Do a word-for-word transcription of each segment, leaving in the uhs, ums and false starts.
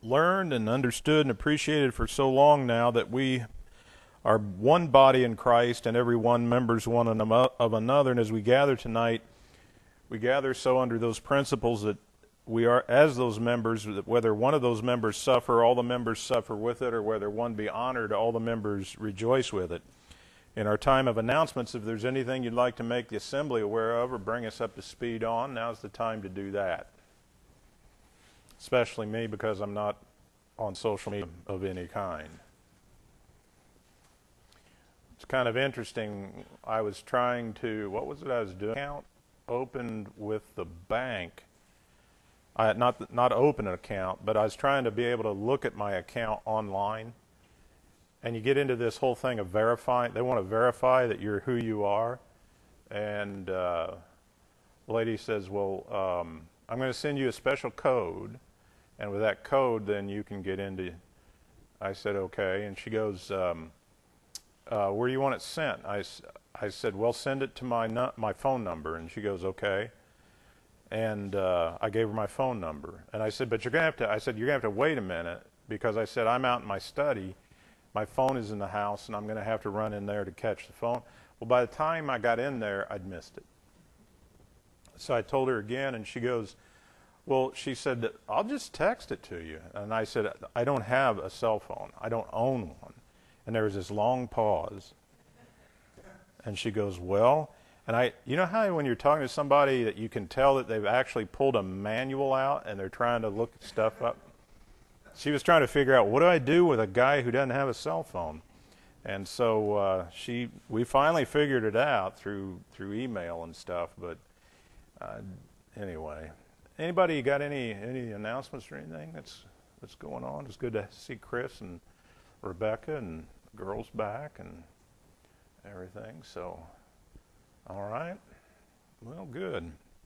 learned and understood and appreciated for so long now that we are one body in Christ and every one members one of another. And as we gather tonight, we gather so under those principles that we are, as those members, that whether one of those members suffer, all the members suffer with it, or whether one be honored, all the members rejoice with it. In our time of announcements, if there's anything you'd like to make the assembly aware of or bring us up to speed on, now's the time to do that. Especially me, because I'm not on social media of any kind. It's kind of interesting. I was trying to, what was it I was doing? Account opened with the bank. I had not not open an account, but I was trying to be able to look at my account online. And you get into this whole thing of verifying. They want to verify that you're who you are. And uh, the lady says, well, um, I'm going to send you a special code. And with that code, then you can get into. I said, okay. And she goes, um, uh, where do you want it sent? I, I said, well, send it to my nu- my phone number. And she goes, okay. And uh, I gave her my phone number. And I said, but you're going to have to, I said, you're going to have to wait a minute, because I said, I'm out in my study. My phone is in the house, and I'm going to have to run in there to catch the phone. Well, by the time I got in there, I'd missed it. So I told her again, and she goes, well, she said, I'll just text it to you. And I said, I don't have a cell phone. I don't own one. And there was this long pause. And she goes, well, and I, you know how when you're talking to somebody that you can tell that they've actually pulled a manual out and they're trying to look stuff up? She was trying to figure out, what do I do with a guy who doesn't have a cell phone? And so uh, she, we finally figured it out through through email and stuff. But uh, anyway, anybody got any any announcements or anything that's that's going on? It's good to see Chris and Rebecca and the girls back and everything. So, all right, well, good.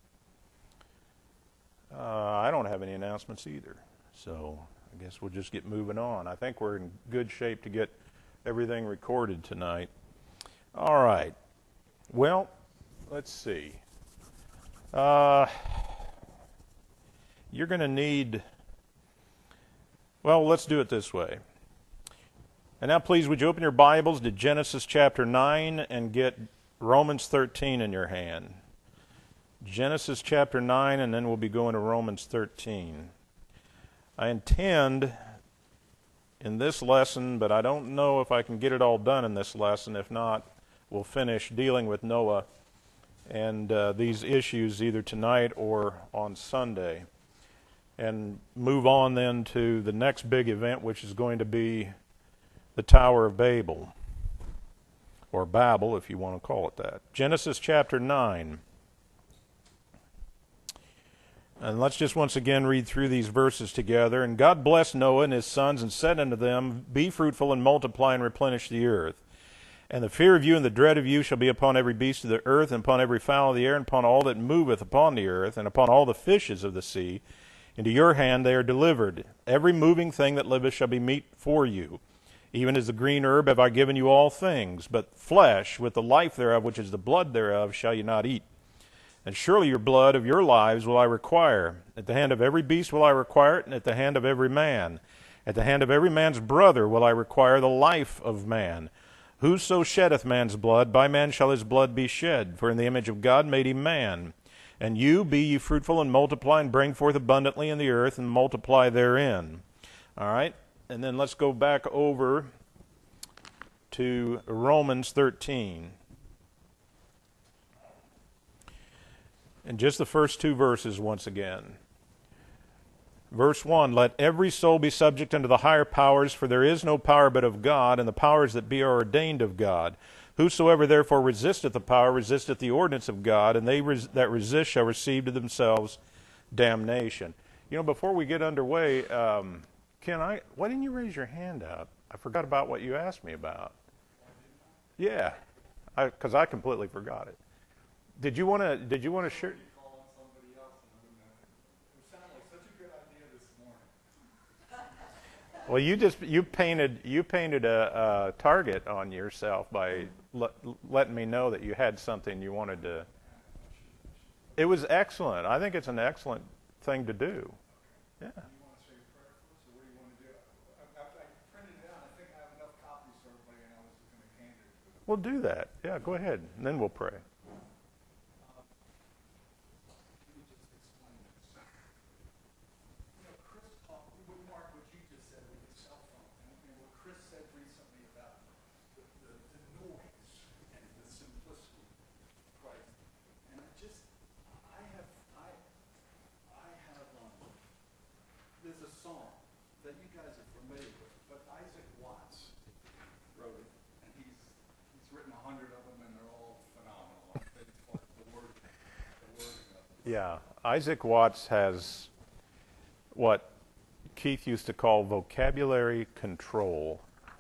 Uh, I don't have any announcements either. So I guess we'll just get moving on. I think we're in good shape to get everything recorded tonight. All right. Well, let's see. Uh, you're going to need, well, let's do it this way. And now, please, would you open your Bibles to Genesis chapter nine and get Romans thirteen in your hand. Genesis chapter nine, and then we'll be going to Romans thirteen. I intend in this lesson, but I don't know if I can get it all done in this lesson. If not, we'll finish dealing with Noah and uh, these issues either tonight or on Sunday, and move on then to the next big event, which is going to be the Tower of Babel, or Babel, if you want to call it that. Genesis chapter nine. And let's just once again read through these verses together. And God blessed Noah and his sons and said unto them, be fruitful and multiply and replenish the earth. And the fear of you and the dread of you shall be upon every beast of the earth, and upon every fowl of the air, and upon all that moveth upon the earth, and upon all the fishes of the sea. Into your hand they are delivered. Every moving thing that liveth shall be meat for you. Even as the green herb have I given you all things, but flesh with the life thereof, which is the blood thereof, shall you not eat. And surely your blood of your lives will I require. At the hand of every beast will I require it, and at the hand of every man. At the hand of every man's brother will I require the life of man. Whoso sheddeth man's blood, by man shall his blood be shed. For in the image of God made he man. And you, be ye fruitful and multiply, and bring forth abundantly in the earth, and multiply therein. All right? And then let's go back over to Romans thirteen. And just the first two verses once again. Verse one, let every soul be subject unto the higher powers, for there is no power but of God, and the powers that be are ordained of God. Whosoever therefore resisteth the power resisteth the ordinance of God, and they res- that resist shall receive to themselves damnation. You know, before we get underway, um, Ken, I, why didn't you raise your hand up? I forgot about what you asked me about. Yeah, because I, I completely forgot it. Did you want to? Did you want to share? Well, you just you painted you painted a, a target on yourself by le- letting me know that you had something you wanted to. It was excellent. I think it's an excellent thing to do. Yeah. We'll do that. Yeah, go ahead, and then we'll pray. Yeah, Isaac Watts has what Keith used to call vocabulary control.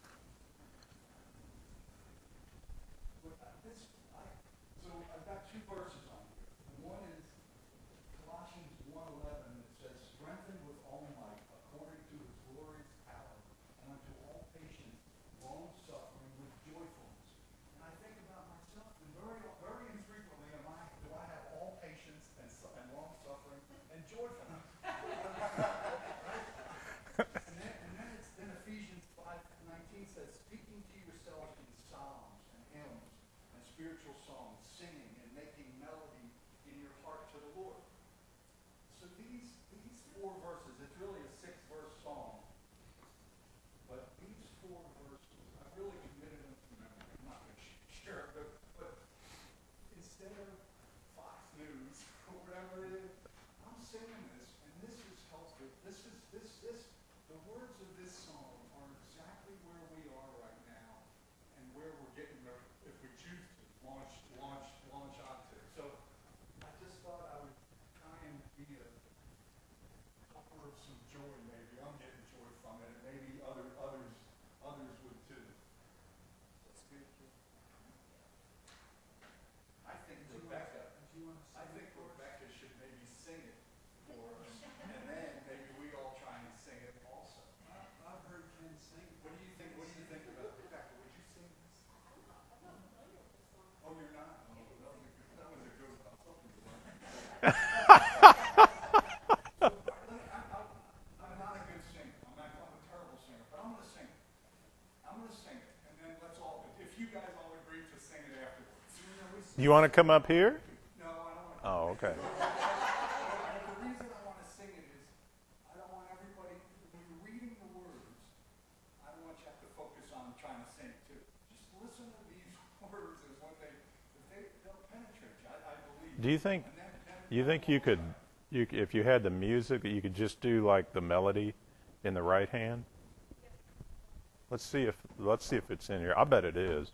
You want to come up here? No, I don't want to. Oh, okay. The reason I want to sing it is I don't want everybody, when you're reading the words, I don't want you to have to focus on trying to sing it too. Just listen to these words as what they, they they'll penetrate you, I, I believe. Do you think, then, then you think you could, you, if you had the music, that you could just do like the melody in the right hand? Let's see if, let's see if it's in here. I bet it is.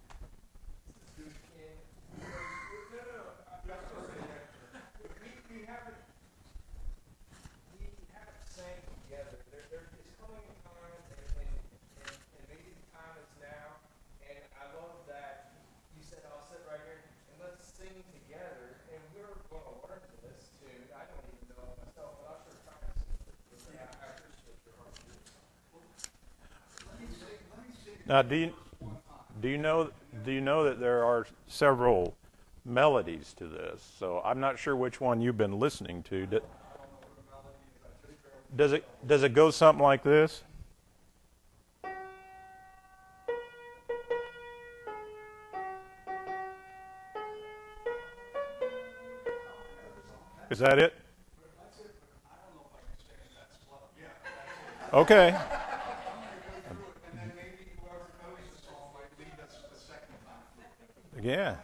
Now, do you do you know do you know that there are several melodies to this? So I'm not sure which one you've been listening to. Does it does it go something like this? Is that it? Okay. Yeah.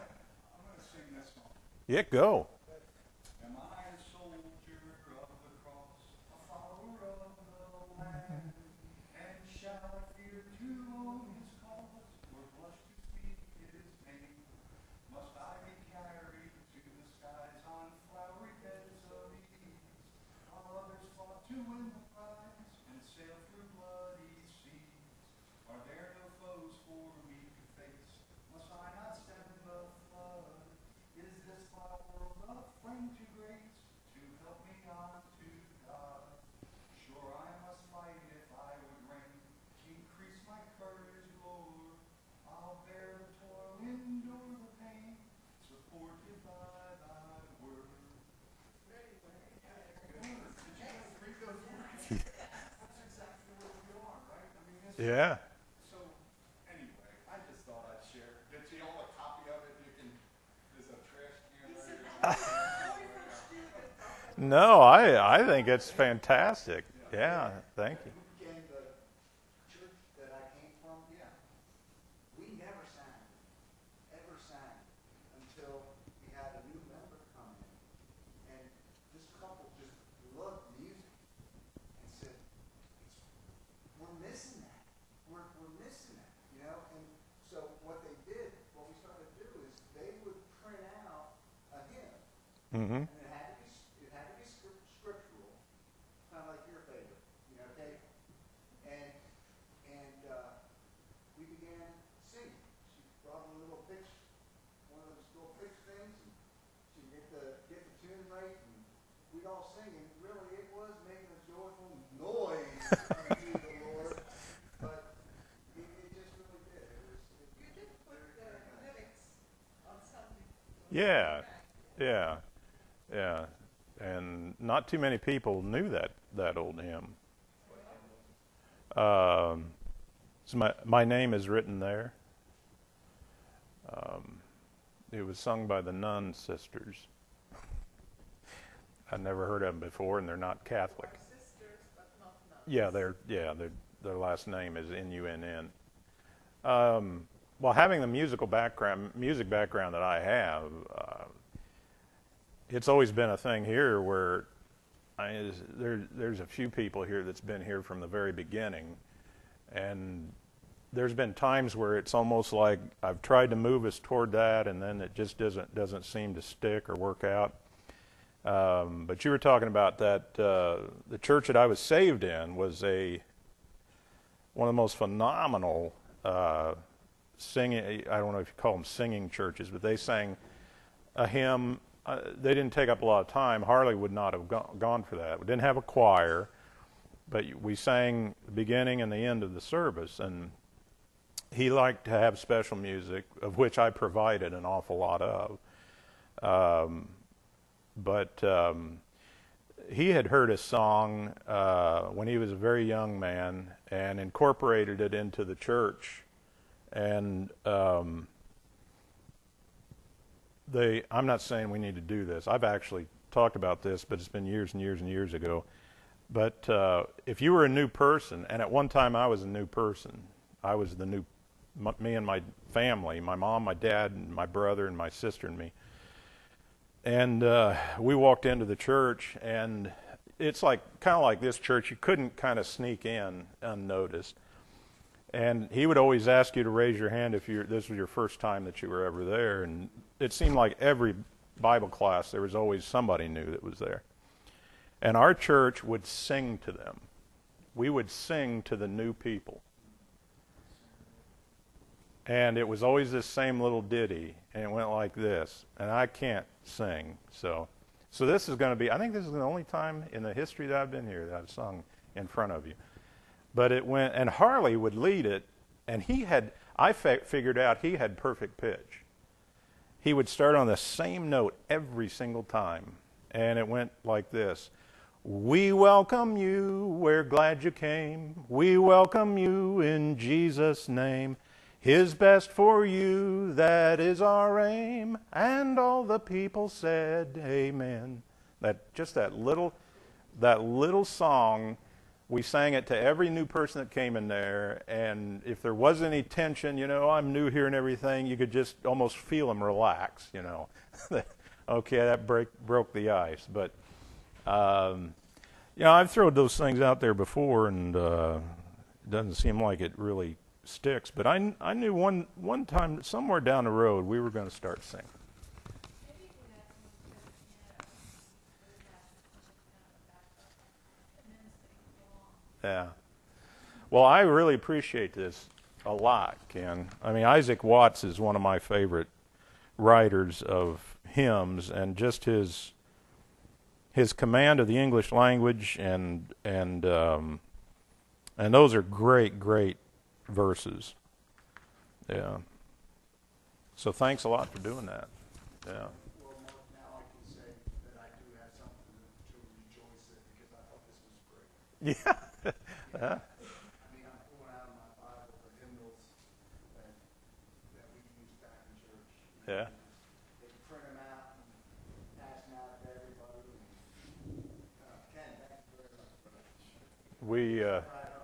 Yeah, go. Am I a soldier of the cross, a follower of the Lamb, and shall I fear to own his cause, or blush to speak his name? Must I be carried to the skies on flowery beds of ease, while others fought to win the prize and sail through bloody seas? Are there no foes for me to face? Must I not stand the flood? Is this my world a friend to grace, to help me on to God? Sure I must fight if I would reign, increase my courage, Lord. I'll bear the toil, endure the pain, supported by thy word. Did you guys read those words? That's exactly where we are, right? I mean, yeah. So, anyway, I just thought I'd share. It's No, I I think it's fantastic. Yeah, thank you. And the church that I came from, yeah, we never sang, ever sang, until we had a new member come in. And this couple just loved music and said, it's, we're missing that. We're, we're missing that, you know? And so what they did, what we started to do is they would print out a hymn. Mm-hmm. And it had to be, it had to be script, scriptural, kind of like your favorite, you know, okay? And, and, uh, we began singing. She brought a little pitch, one of those little pitch things, and she get the, get the tune right, and we'd all sing, and really it was making a joyful noise unto the Lord, but it, it just really did. It was, it, You did put the lyrics on something. Yeah, yeah, yeah, and not too many people knew that that old hymn. Um, so my my name is written there. Um, it was sung by the Nun Sisters. I'd never heard of them before, and they're not Catholic. Our sisters, but not nuns. Yeah, they're yeah, their their last name is N U N N. Um, well, having the musical background, music background that I have, uh, it's always been a thing here where I, is, there, there's a few people here that's been here from the very beginning, and there's been times where it's almost like I've tried to move us toward that, and then it just doesn't doesn't seem to stick or work out. Um, but you were talking about that uh, the church that I was saved in was a one of the most phenomenal uh, singing. I don't know if you call them singing churches, but they sang a hymn. Uh, they didn't take up a lot of time. Harley would not have go- gone for that. We didn't have a choir, but we sang the beginning and the end of the service, and he liked to have special music, of which I provided an awful lot of. Um, but um, he had heard a song uh, when he was a very young man and incorporated it into the church. And um, they, I'm not saying we need to do this. I've actually talked about this, but it's been years and years and years ago. But uh, if you were a new person, and at one time I was a new person, I was the new, m- me and my family, my mom, my dad, and my brother, and my sister and me. And uh, we walked into the church, and it's like kind of like this church. You couldn't kind of sneak in unnoticed. And he would always ask you to raise your hand if you this was your first time that you were ever there. And it seemed like every Bible class there was always somebody new that was there. And our church would sing to them. We would sing to the new people. And it was always this same little ditty, and it went like this. And I can't sing, so so this is going to be, I think this is the only time in the history that I've been here that I've sung in front of you. But it went, and Harley would lead it, and he had, I fa- figured out he had perfect pitch. He would start on the same note every single time, and it went like this. We welcome you, we're glad you came. We welcome you in Jesus' name. His best for you, that is our aim. And all the people said, amen. That just that little, that little song, we sang it to every new person that came in there. And if there was any tension, you know, I'm new here and everything, you could just almost feel them relax, you know. Okay, that break, broke the ice. But, um, you know, I've thrown those things out there before, and uh, it doesn't seem like it really sticks, but I, I knew one one time somewhere down the road we were going to start singing. Yeah. Well, I really appreciate this a lot, Ken. I mean, Isaac Watts is one of my favorite writers of hymns, and just his his command of the English language, and and um, and those are great, great verses. Yeah. So thanks a lot for doing that. Yeah. well, Mark, now I can say that I do have something to, to rejoice in because I thought this was great. Yeah. Yeah. I mean, I'm pulling out of my Bible the hymnals that, that we use back in church. Yeah. They print them out and pass them out to everybody. And we uh,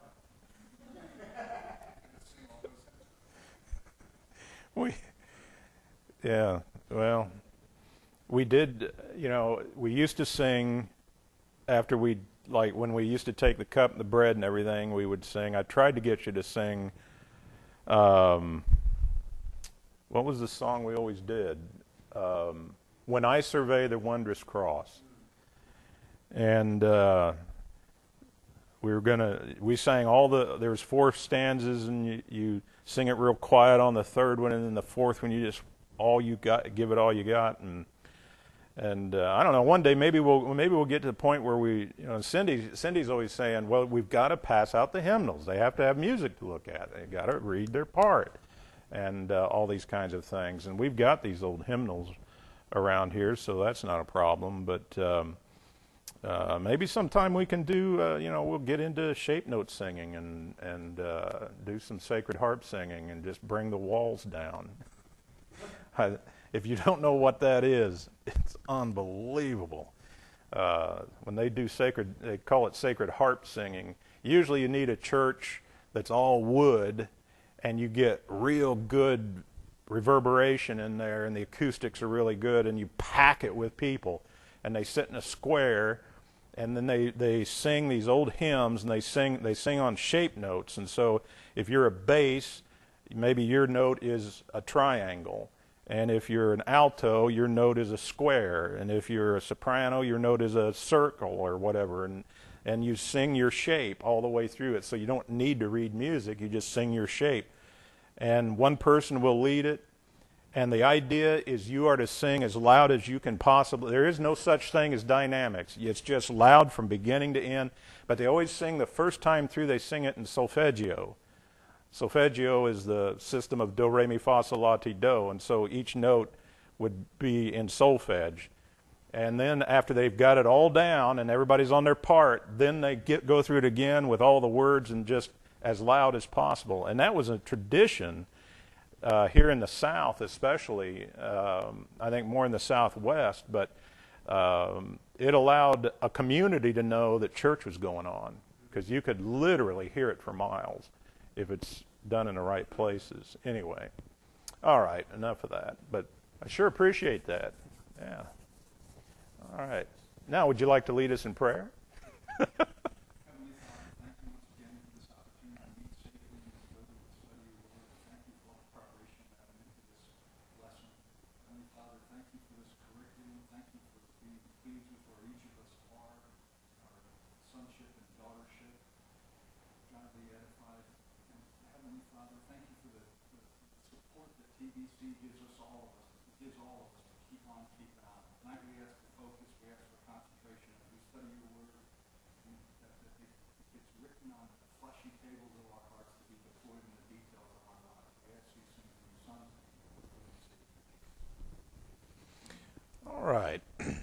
we yeah well we did you know we used to sing after we like when we used to take the cup and the bread and everything. We would sing. I tried to get you to sing. Um, what was the song we always did? Um, When I Survey the Wondrous Cross. And uh, we were gonna. We sang all the. There was four stanzas, and you, you sing it real quiet on the third one, and then the fourth one you just all you got, give it all you got, and and uh, I don't know. One day maybe we'll maybe we'll get to the point where we, you know, Cindy Cindy's always saying, well, we've got to pass out the hymnals. They have to have music to look at. They've got to read their part, and uh, all these kinds of things. And we've got these old hymnals around here, so that's not a problem. But um, uh, maybe sometime we can do, uh, you know, we'll get into shape note singing and and uh, do some sacred harp singing and just bring the walls down. I, if you don't know what that is, it's unbelievable. Uh, when they do sacred, they call it sacred harp singing. Usually you need a church that's all wood, and you get real good reverberation in there, and the acoustics are really good, and you pack it with people, and they sit in a square, and then they, they sing these old hymns, and they sing they sing on shape notes. And so if you're a bass, maybe your note is a triangle, and if you're an alto, your note is a square, and if you're a soprano, your note is a circle or whatever, and and you sing your shape all the way through it. So you don't need to read music, you just sing your shape. And one person will lead it, and the idea is you are to sing as loud as you can possibly. There is no such thing as dynamics. It's just loud from beginning to end, but they always sing the first time through, they sing it in solfeggio. Solfeggio is the system of do, re, mi, fa, sol, la, ti, do, and so each note would be in solfege. And then after they've got it all down and everybody's on their part, then they get, go through it again with all the words and just as loud as possible. And that was a tradition uh, here in the South especially, um, I think more in the Southwest, but um, it allowed a community to know that church was going on, because you could literally hear it for miles if it's done in the right places. Anyway, all right, enough of that. But I sure appreciate that. Yeah. All right. Now, would you like to lead us in prayer? T B C gives us all of us, gives all of us to keep on keeping on. Tonight we ask for focus, we ask for concentration, as we study your word, and that, that it, it's written on the fleshy tables of our hearts to be deployed in the details of our lives. We ask these things in your Son's name. All right.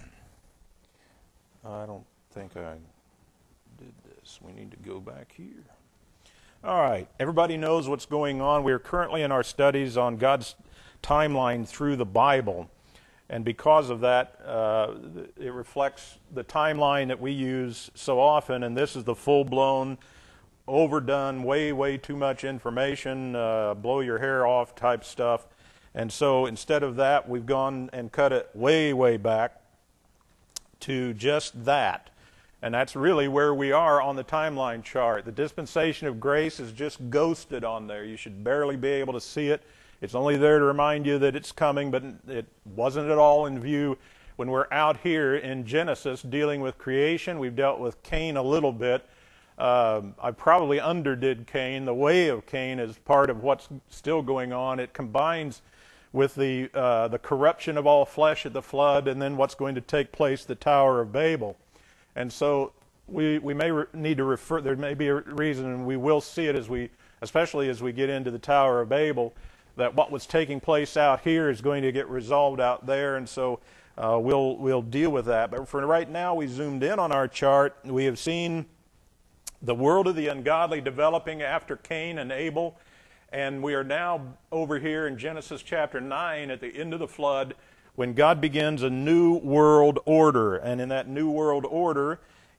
I don't think I did this. We need to go back here. All right, everybody knows what's going on. We are currently in our studies on God's timeline through the Bible. And because of that, uh, it reflects the timeline that we use so often. And this is the full-blown, overdone, way, way too much information, uh, blow your hair off type stuff. And so instead of that, we've gone and cut it way, way back to just that. And that's really where we are on the timeline chart. The dispensation of grace is just ghosted on there. You should barely be able to see it. It's only there to remind you that it's coming, but it wasn't at all in view when we're out here in Genesis dealing with creation. We've dealt with Cain a little bit. Um, I probably underdid Cain. The way of Cain is part of what's still going on. It combines with the uh, the corruption of all flesh at the flood, and then what's going to take place at the Tower of Babel. And so we we may re- need to refer, there may be a reason, and we will see it as we, especially as we get into the Tower of Babel, that what was taking place out here is going to get resolved out there, and so uh, we'll we'll deal with that. But for right now, we zoomed in on our chart. We have seen the world of the ungodly developing after Cain and Abel, and we are now over here in Genesis chapter nine at the end of the flood, when God begins a new world order. And in that new world order,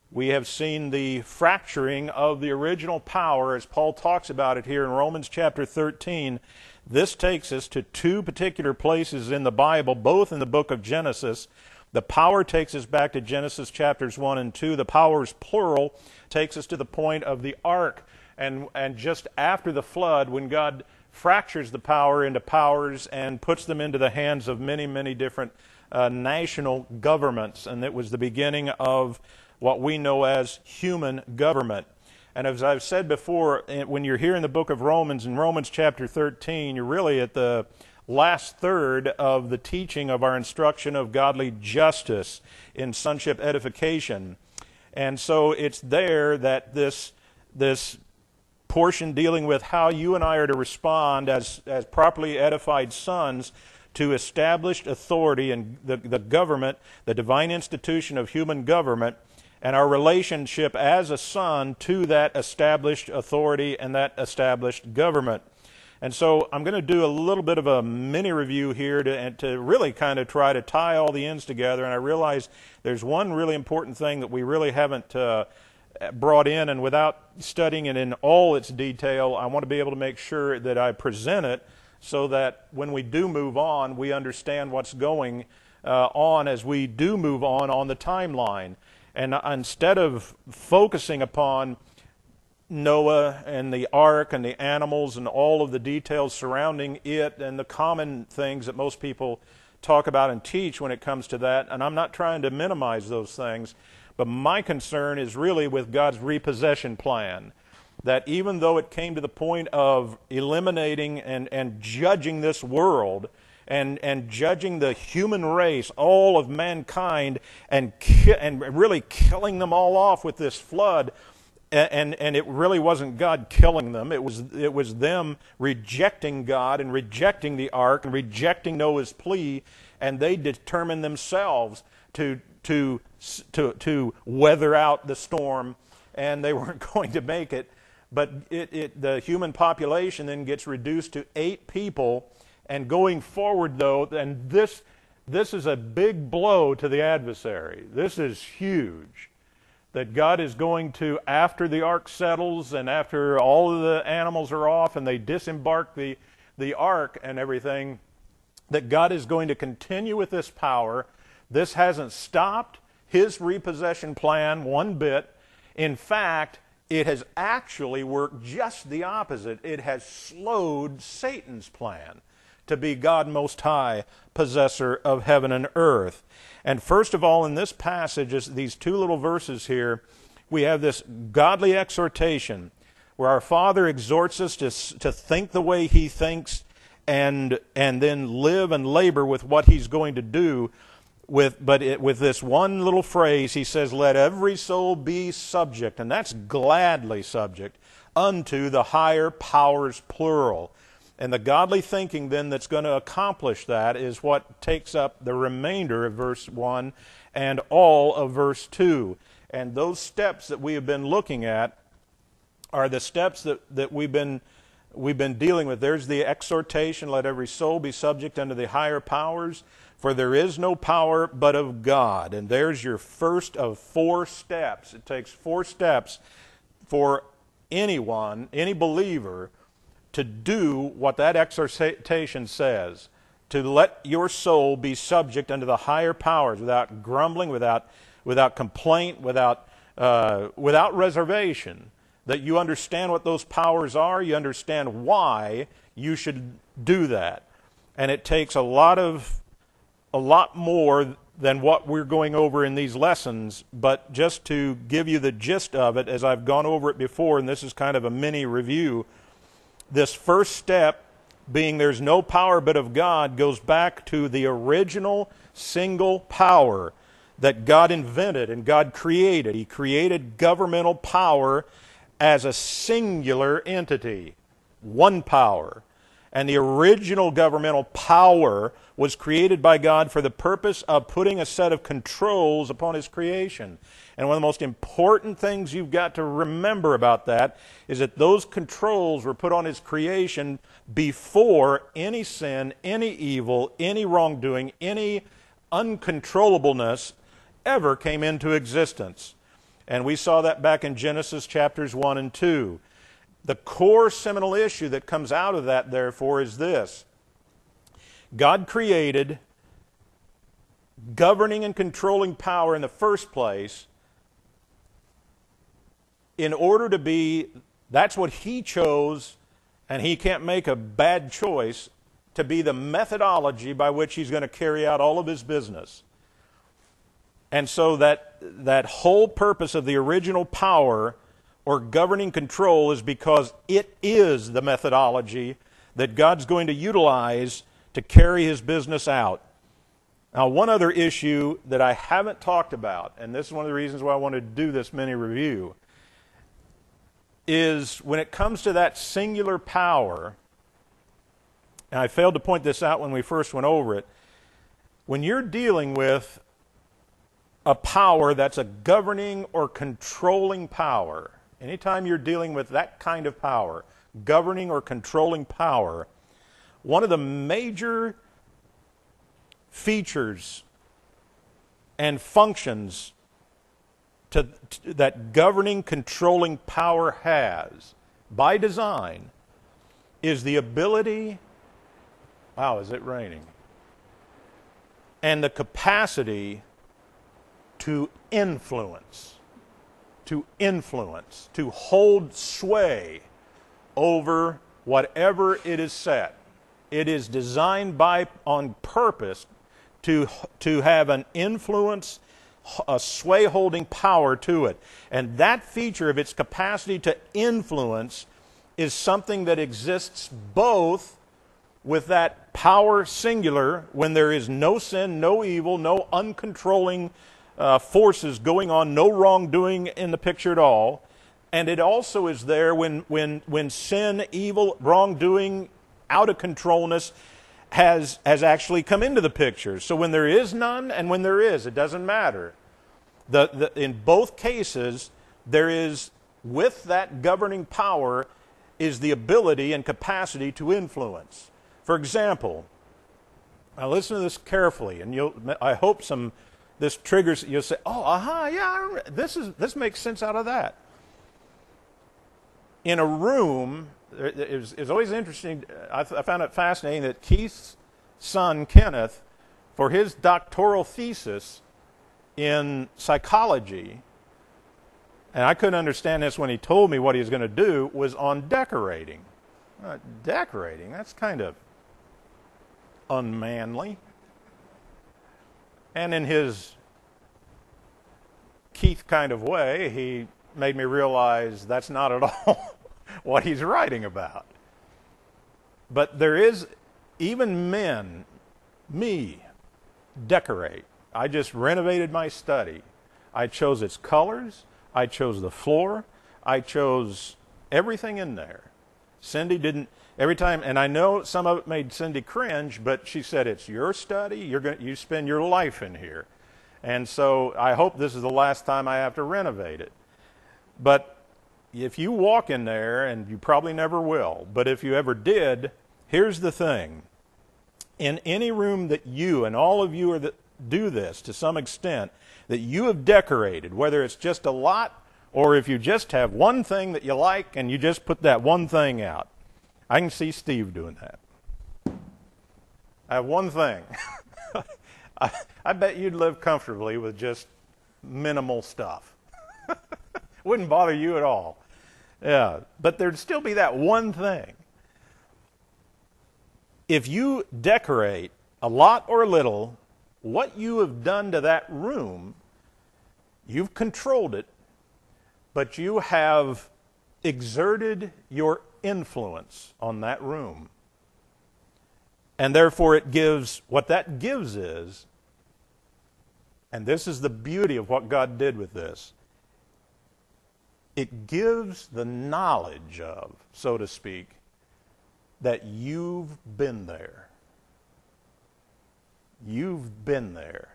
We have seen the fracturing of the original power, as Paul talks about it here in Romans chapter thirteen. This takes us to two particular places in the Bible, both in the book of Genesis. The power takes us back to Genesis chapters one and two. The powers, plural, takes us to the point of the ark. And, and just after the flood, when God fractures the power into powers and puts them into the hands of many, many different uh, national governments. And it was the beginning of what we know as human government. And as I've said before, when you're here in the book of Romans, in Romans chapter thirteen, you're really at the last third of the teaching of our instruction of godly justice in sonship edification. And so it's there that this, this portion dealing with how you and I are to respond as, as properly edified sons to established authority and the, the government, the divine institution of human government, and our relationship as a son to that established authority and that established government. And so I'm going to do a little bit of a mini review here to, and to really kind of try to tie all the ends together. And I realize there's one really important thing that we really haven't uh, brought in, and without studying it in all its detail, I want to be able to make sure that I present it so that when we do move on, we understand what's going uh, on as we do move on on the timeline. And instead of focusing upon Noah and the ark and the animals and all of the details surrounding it and the common things that most people talk about and teach when it comes to that, and I'm not trying to minimize those things, but my concern is really with God's repossession plan. That even though it came to the point of eliminating and, and judging this world, And, and judging the human race, all of mankind, and ki- and really killing them all off with this flood, and, and and it really wasn't God killing them. It was it was them rejecting God and rejecting the ark and rejecting Noah's plea, and they determined themselves to to to to weather out the storm, and they weren't going to make it. But it, it the human population then gets reduced to eight people. And going forward, though, and this this is a big blow to the adversary. This is huge. That God is going to, after the ark settles and after all of the animals are off and they disembark the, the ark and everything, that God is going to continue with this power. This hasn't stopped his repossession plan one bit. In fact, it has actually worked just the opposite. It has slowed Satan's plan to be God Most High, possessor of heaven and earth. And first of all, in this passage, these two little verses here, we have this godly exhortation where our Father exhorts us to, to think the way He thinks and, and then live and labor with what He's going to do. With, but it, with this one little phrase, He says, let every soul be subject, and that's gladly subject, unto the higher powers, plural. And the godly thinking then that's going to accomplish that is what takes up the remainder of verse one and all of verse two. And those steps that we have been looking at are the steps that, that we've been we've been dealing with. There's the exhortation, let every soul be subject unto the higher powers, for there is no power but of God. And there's your first of four steps. It takes four steps for anyone, any believer, to do what that exhortation says, to let your soul be subject unto the higher powers without grumbling, without without complaint, without uh, without reservation, that you understand what those powers are, you understand why you should do that. And it takes a lot of a lot more than what we're going over in these lessons, but just to give you the gist of it, as I've gone over it before, and this is kind of a mini review. This first step, being there's no power but of God, goes back to the original single power that God invented and God created. He created governmental power as a singular entity, one power. And the original governmental power was created by God for the purpose of putting a set of controls upon His creation. And one of the most important things you've got to remember about that is that those controls were put on His creation before any sin, any evil, any wrongdoing, any uncontrollableness ever came into existence. And we saw that back in Genesis chapters one and two. The core seminal issue that comes out of that, therefore, is this. God created governing and controlling power in the first place in order to be, that's what He chose, and He can't make a bad choice, to be the methodology by which He's going to carry out all of His business. And so that, that whole purpose of the original power or governing control is because it is the methodology that God's going to utilize to carry His business out. Now, one other issue that I haven't talked about, and this is one of the reasons why I wanted to do this mini review, is when it comes to that singular power, and I failed to point this out when we first went over it, when you're dealing with a power that's a governing or controlling power, anytime you're dealing with that kind of power, governing or controlling power, one of the major features and functions to, to, that governing, controlling power has, by design, is the ability, wow, is it raining? And the capacity to influence, to influence, to hold sway over whatever it is set. It is designed by, on purpose, to, to have an influence, a sway-holding power to it. And that feature of its capacity to influence is something that exists both with that power singular, when there is no sin, no evil, no uncontrolling uh, forces going on, no wrongdoing in the picture at all. And it also is there when, when, when sin, evil, wrongdoing, out of controlness has, has actually come into the picture. So when there is none and when there is, it doesn't matter. The, the, in both cases, there is, with that governing power, is the ability and capacity to influence. For example, now listen to this carefully, and you'll, I hope some, this triggers, you'll say, oh, aha, yeah, I remember. This is, this makes sense out of that. In a room, it was, it was always interesting, I, I found it fascinating that Keith's son, Kenneth, for his doctoral thesis in psychology, and I couldn't understand this when he told me what he was going to do, was on decorating. Uh, decorating, that's kind of unmanly. And in his Keith kind of way, he made me realize that's not at all what he's writing about. But there is, even men, me, decorate. I just renovated my study. I chose its colors. I chose the floor. I chose everything in there. Cindy didn't, every time, and I know some of it made Cindy cringe, but she said, it's your study. You're going, you spend your life in here. And so I hope this is the last time I have to renovate it. But if you walk in there, and you probably never will, but if you ever did, here's the thing. In any room that you, and all of you are that do this to some extent, that you have decorated, whether it's just a lot or if you just have one thing that you like and you just put that one thing out. I can see Steve doing that. I have one thing. I, I bet you'd live comfortably with just minimal stuff. Wouldn't bother you at all. Yeah, but there'd still be that one thing. If you decorate a lot or little, what you have done to that room, you've controlled it, but you have exerted your influence on that room. And therefore it gives, what that gives is, and this is the beauty of what God did with this, it gives the knowledge of, so to speak, that you've been there. You've been there.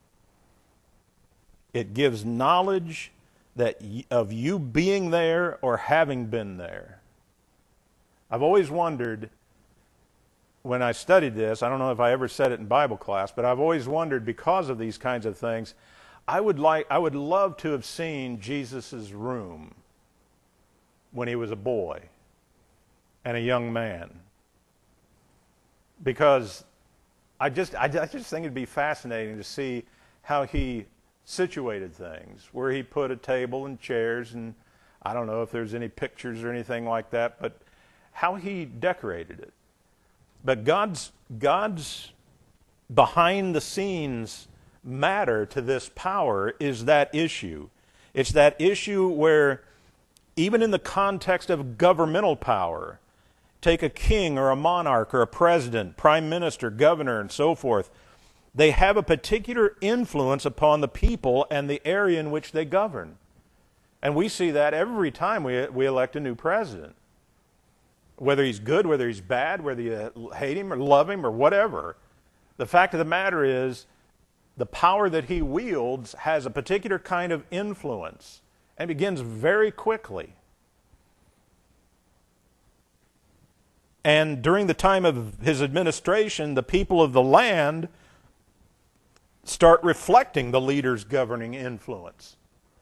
It gives knowledge that y- of you being there or having been there. I've always wondered, when I studied this, I don't know if I ever said it in Bible class, but I've always wondered, because of these kinds of things, I would like, I would love to have seen Jesus' room when he was a boy and a young man, because I just, I just think it'd be fascinating to see how he situated things, where he put a table and chairs, and I don't know if there's any pictures or anything like that, but how he decorated it. But God's, God's behind the scenes matter to this power is that issue. It's that issue where, even in the context of governmental power, take a king or a monarch or a president, prime minister, governor, and so forth, they have a particular influence upon the people and the area in which they govern. And we see that every time we, we elect a new president. Whether he's good, whether he's bad, whether you hate him or love him or whatever, the fact of the matter is the power that he wields has a particular kind of influence and begins very quickly. And during the time of his administration, the people of the land start reflecting the leader's governing influence.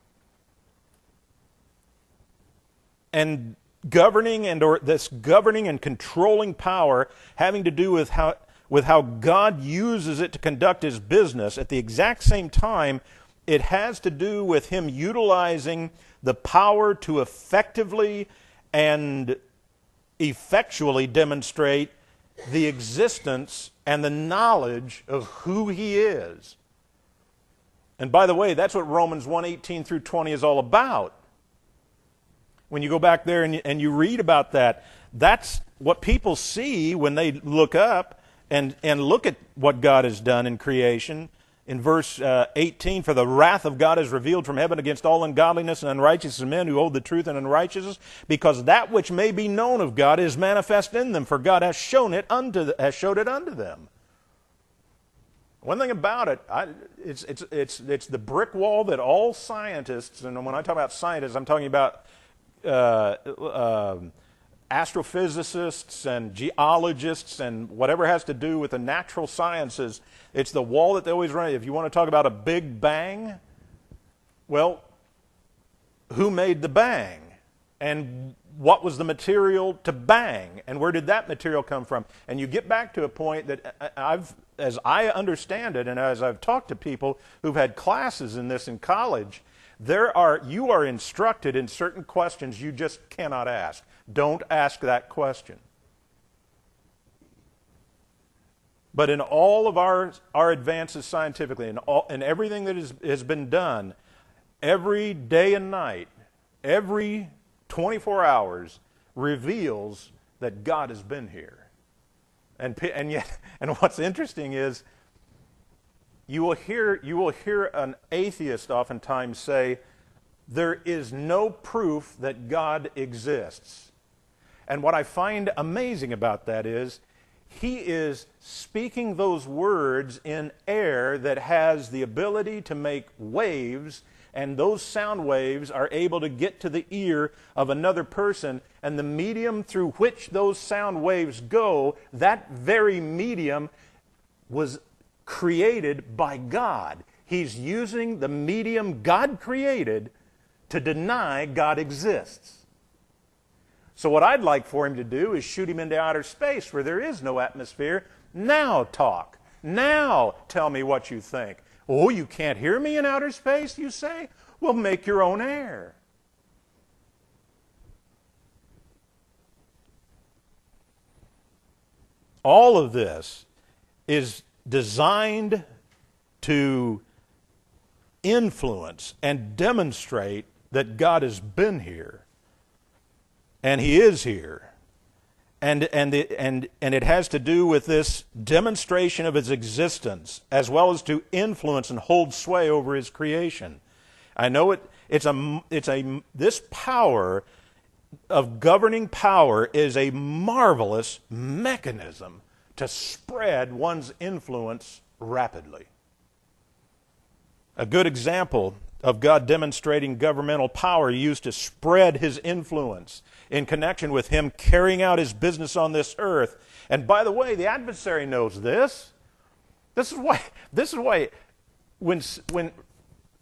And governing and or this governing and controlling power having to do with how with how God uses it to conduct his business, at the exact same time, it has to do with him utilizing the power to effectively and effectually demonstrate the existence and the knowledge of who he is. And by the way, that's what Romans one eighteen through twenty is all about. When you go back there and you, and you read about that, that's what people see when they look up and, and look at what God has done in creation. In verse uh, eighteen, for the wrath of God is revealed from heaven against all ungodliness and unrighteousness of men who hold the truth in unrighteousness, because that which may be known of God is manifest in them, for God has shown it unto the, has showed it unto them. One thing about it, I, it's it's it's it's the brick wall that all scientists, and when I talk about scientists, I'm talking about uh, uh, astrophysicists and geologists and whatever has to do with the natural sciences. It's the wall that they always run. If you want to talk about a big bang, well, who made the bang? And what was the material to bang? And where did that material come from? And you get back to a point that I've, as I understand it, and as I've talked to people who've had classes in this in college, there are, you are instructed in certain questions you just cannot ask. Don't ask that question. But in all of our, our advances scientifically, and all, and everything that is, has been done, every day and night, every twenty-four hours reveals that God has been here. And, and yet, and what's interesting is, you will hear, you will hear an atheist oftentimes say, there is no proof that God exists. And what I find amazing about that is, he is speaking those words in air that has the ability to make waves, and those sound waves are able to get to the ear of another person, and the medium through which those sound waves go, that very medium was created by God. He's using the medium God created to deny God exists. So what I'd like for him to do is shoot him into outer space where there is no atmosphere. Now talk. Now tell me what you think. Oh, you can't hear me in outer space, you say? Well, make your own air. All of this is designed to influence and demonstrate that God has been here. And he is here. And, and, the, and, and it has to do with this demonstration of his existence, as well as to influence and hold sway over his creation. I know it, it's a, it's a, this power of governing power is a marvelous mechanism to spread one's influence rapidly. A good example of God demonstrating governmental power used to spread his influence in connection with him carrying out his business on this earth. And by the way, the adversary knows this. This is why, this is why when, when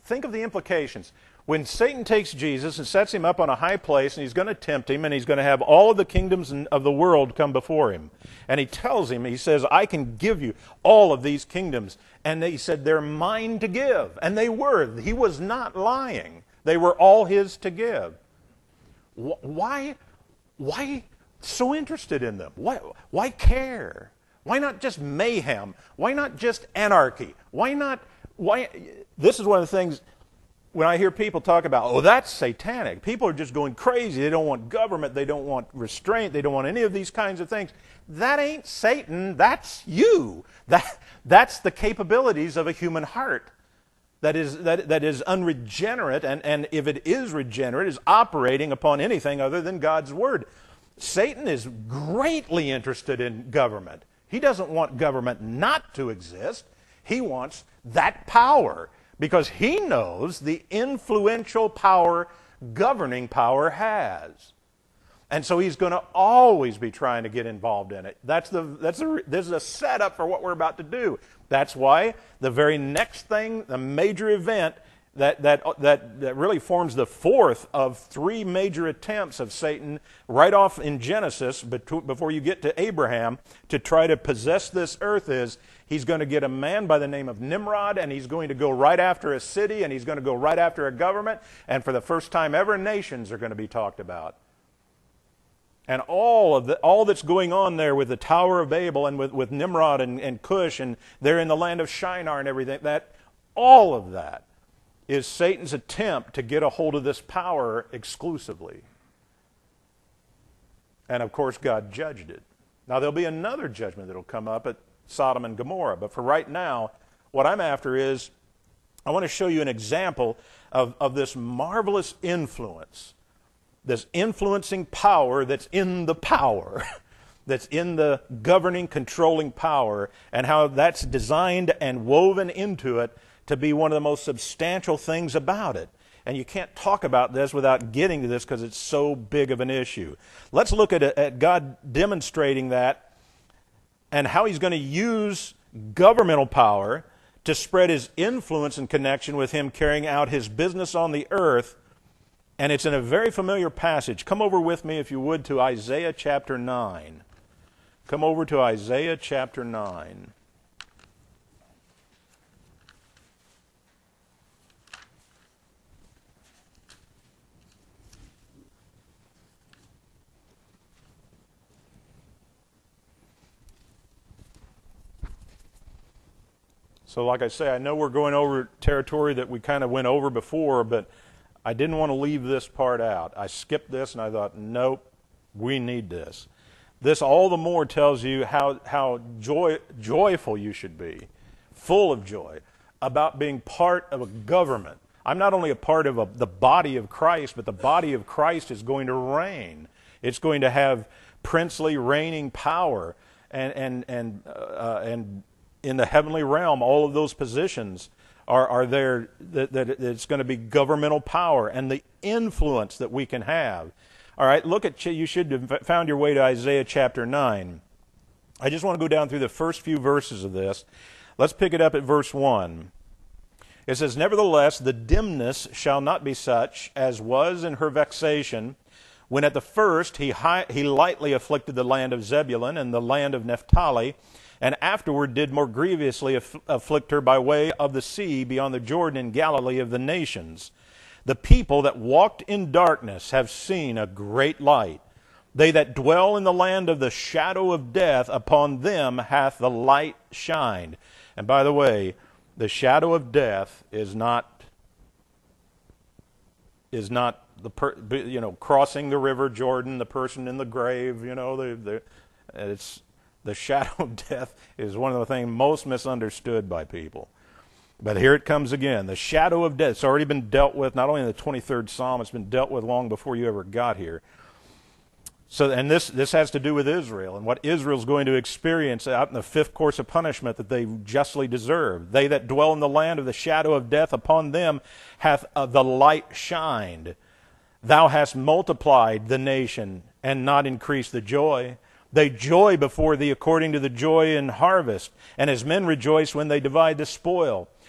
think of the implications. When Satan takes Jesus and sets him up on a high place and he's going to tempt him and he's going to have all of the kingdoms of the world come before him. And he tells him, he says, I can give you all of these kingdoms. And he said, they're mine to give. And they were. He was not lying. They were all his to give. Why, why so interested in them? Why, why care? Why not just mayhem? Why not just anarchy? Why not, why, this is one of the things, when I hear people talk about, oh, that's satanic. People are just going crazy. They don't want government. They don't want restraint. They don't want any of these kinds of things. That ain't Satan. That's you. That, that's the capabilities of a human heart that is, that, that is unregenerate, and, and if it is regenerate, is operating upon anything other than God's Word. Satan is greatly interested in government. He doesn't want government not to exist. He wants that power, because he knows the influential power governing power has. And so he's going to always be trying to get involved in it. That's the, that's the, this is a setup for what we're about to do. That's why the very next thing, the major event that, that, that, that really forms the fourth of three major attempts of Satan right off in Genesis before you get to Abraham to try to possess this earth is, he's going to get a man by the name of Nimrod, and he's going to go right after a city, and he's going to go right after a government, and for the first time ever, nations are going to be talked about. And all of the, all that's going on there with the Tower of Babel and with, with Nimrod and, and Cush, and they're in the land of Shinar and everything, that, all of that is Satan's attempt to get a hold of this power exclusively. And of course, God judged it. Now, there'll be another judgment that'll come up at Sodom and Gomorrah. But for right now, what I'm after is, I want to show you an example of, of this marvelous influence, this influencing power that's in the power, that's in the governing, controlling power, and how that's designed and woven into it to be one of the most substantial things about it. And you can't talk about this without getting to this because it's so big of an issue. Let's look at, at God demonstrating that and how he's going to use governmental power to spread his influence and connection with him carrying out his business on the earth. And it's in a very familiar passage. Come over with me, if you would, to Isaiah chapter nine. Come over to Isaiah chapter nine. So like I say, I know we're going over territory that we kind of went over before, but I didn't want to leave this part out. I skipped this and I thought, nope, we need this. This all the more tells you how, how joy, joyful you should be, full of joy, about being part of a government. I'm not only a part of a, the body of Christ, but the body of Christ is going to reign. It's going to have princely reigning power, and, and, and, uh, and in the heavenly realm, all of those positions are, are there, that, that it's going to be governmental power and the influence that we can have. All right, look at, you should have found your way to Isaiah chapter nine. I just want to go down through the first few verses of this. Let's pick it up at verse one. It says, "Nevertheless, the dimness shall not be such as was in her vexation, when at the first he, high, he lightly afflicted the land of Zebulun and the land of Naphtali, and afterward did more grievously aff- afflict her by way of the sea beyond the Jordan in Galilee of the nations. The people that walked in darkness have seen a great light. They that dwell in the land of the shadow of death, upon them hath the light shined." And by the way, the shadow of death is not is not the per, you know crossing the river Jordan, the person in the grave. You know, the, the it's the shadow of death is one of the things most misunderstood by people. But here it comes again. The shadow of death. It's already been dealt with, not only in the twenty-third Psalm, it's been dealt with long before you ever got here. So, and this, this has to do with Israel and what Israel's going to experience out in the fifth course of punishment that they justly deserve. "They that dwell in the land of the shadow of death, upon them hath uh, the light shined. Thou hast multiplied the nation and not increased the joy. They joy before thee according to the joy in harvest, and as men rejoice when they divide the spoil.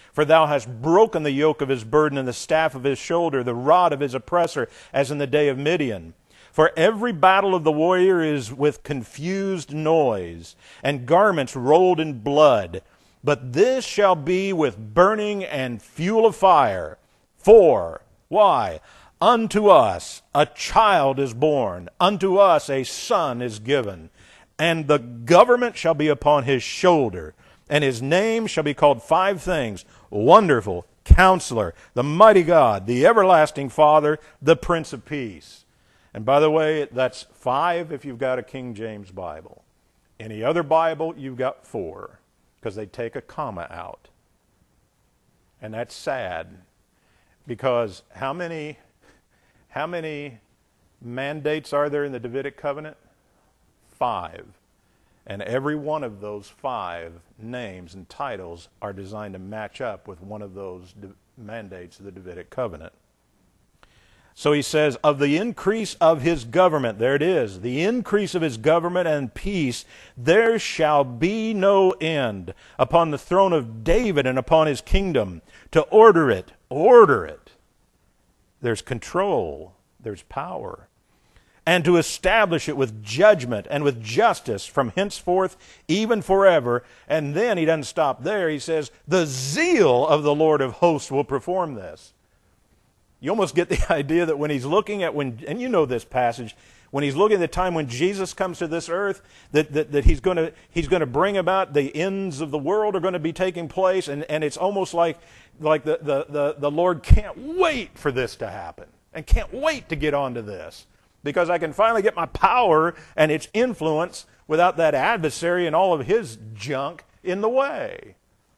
For thou hast broken the yoke of his burden and the staff of his shoulder, the rod of his oppressor, as in the day of Midian. For every battle of the warrior is with confused noise, and garments rolled in blood. But this shall be with burning and fuel of fire. For, why? Unto us a child is born, unto us a son is given, and the government shall be upon his shoulder, and his name shall be called five things: Wonderful, Counselor, the Mighty God, the Everlasting Father, the Prince of Peace. And by the way, that's five if you've got a King James Bible. Any other Bible, you've got four, because they take a comma out. And that's sad, because how many... How many mandates are there in the Davidic covenant? Five. And every one of those five names and titles are designed to match up with one of those mandates of the Davidic covenant. So he says, of the increase of his government, there it is, the increase of his government and peace, there shall be no end upon the throne of David and upon his kingdom, to order it, order it. There's control, there's power, and to establish it with judgment and with justice from henceforth, even forever. And then he doesn't stop there. He says, the zeal of the Lord of hosts will perform this. You almost get the idea that when he's looking at, when, and you know this passage, when he's looking at the time when Jesus comes to this earth, that, that, that he's going to he's going to bring about the ends of the world are going to be taking place, and, and it's almost like, like the, the, the, the Lord can't wait for this to happen, and can't wait to get onto this, because I can finally get my power and its influence without that adversary and all of his junk in the way.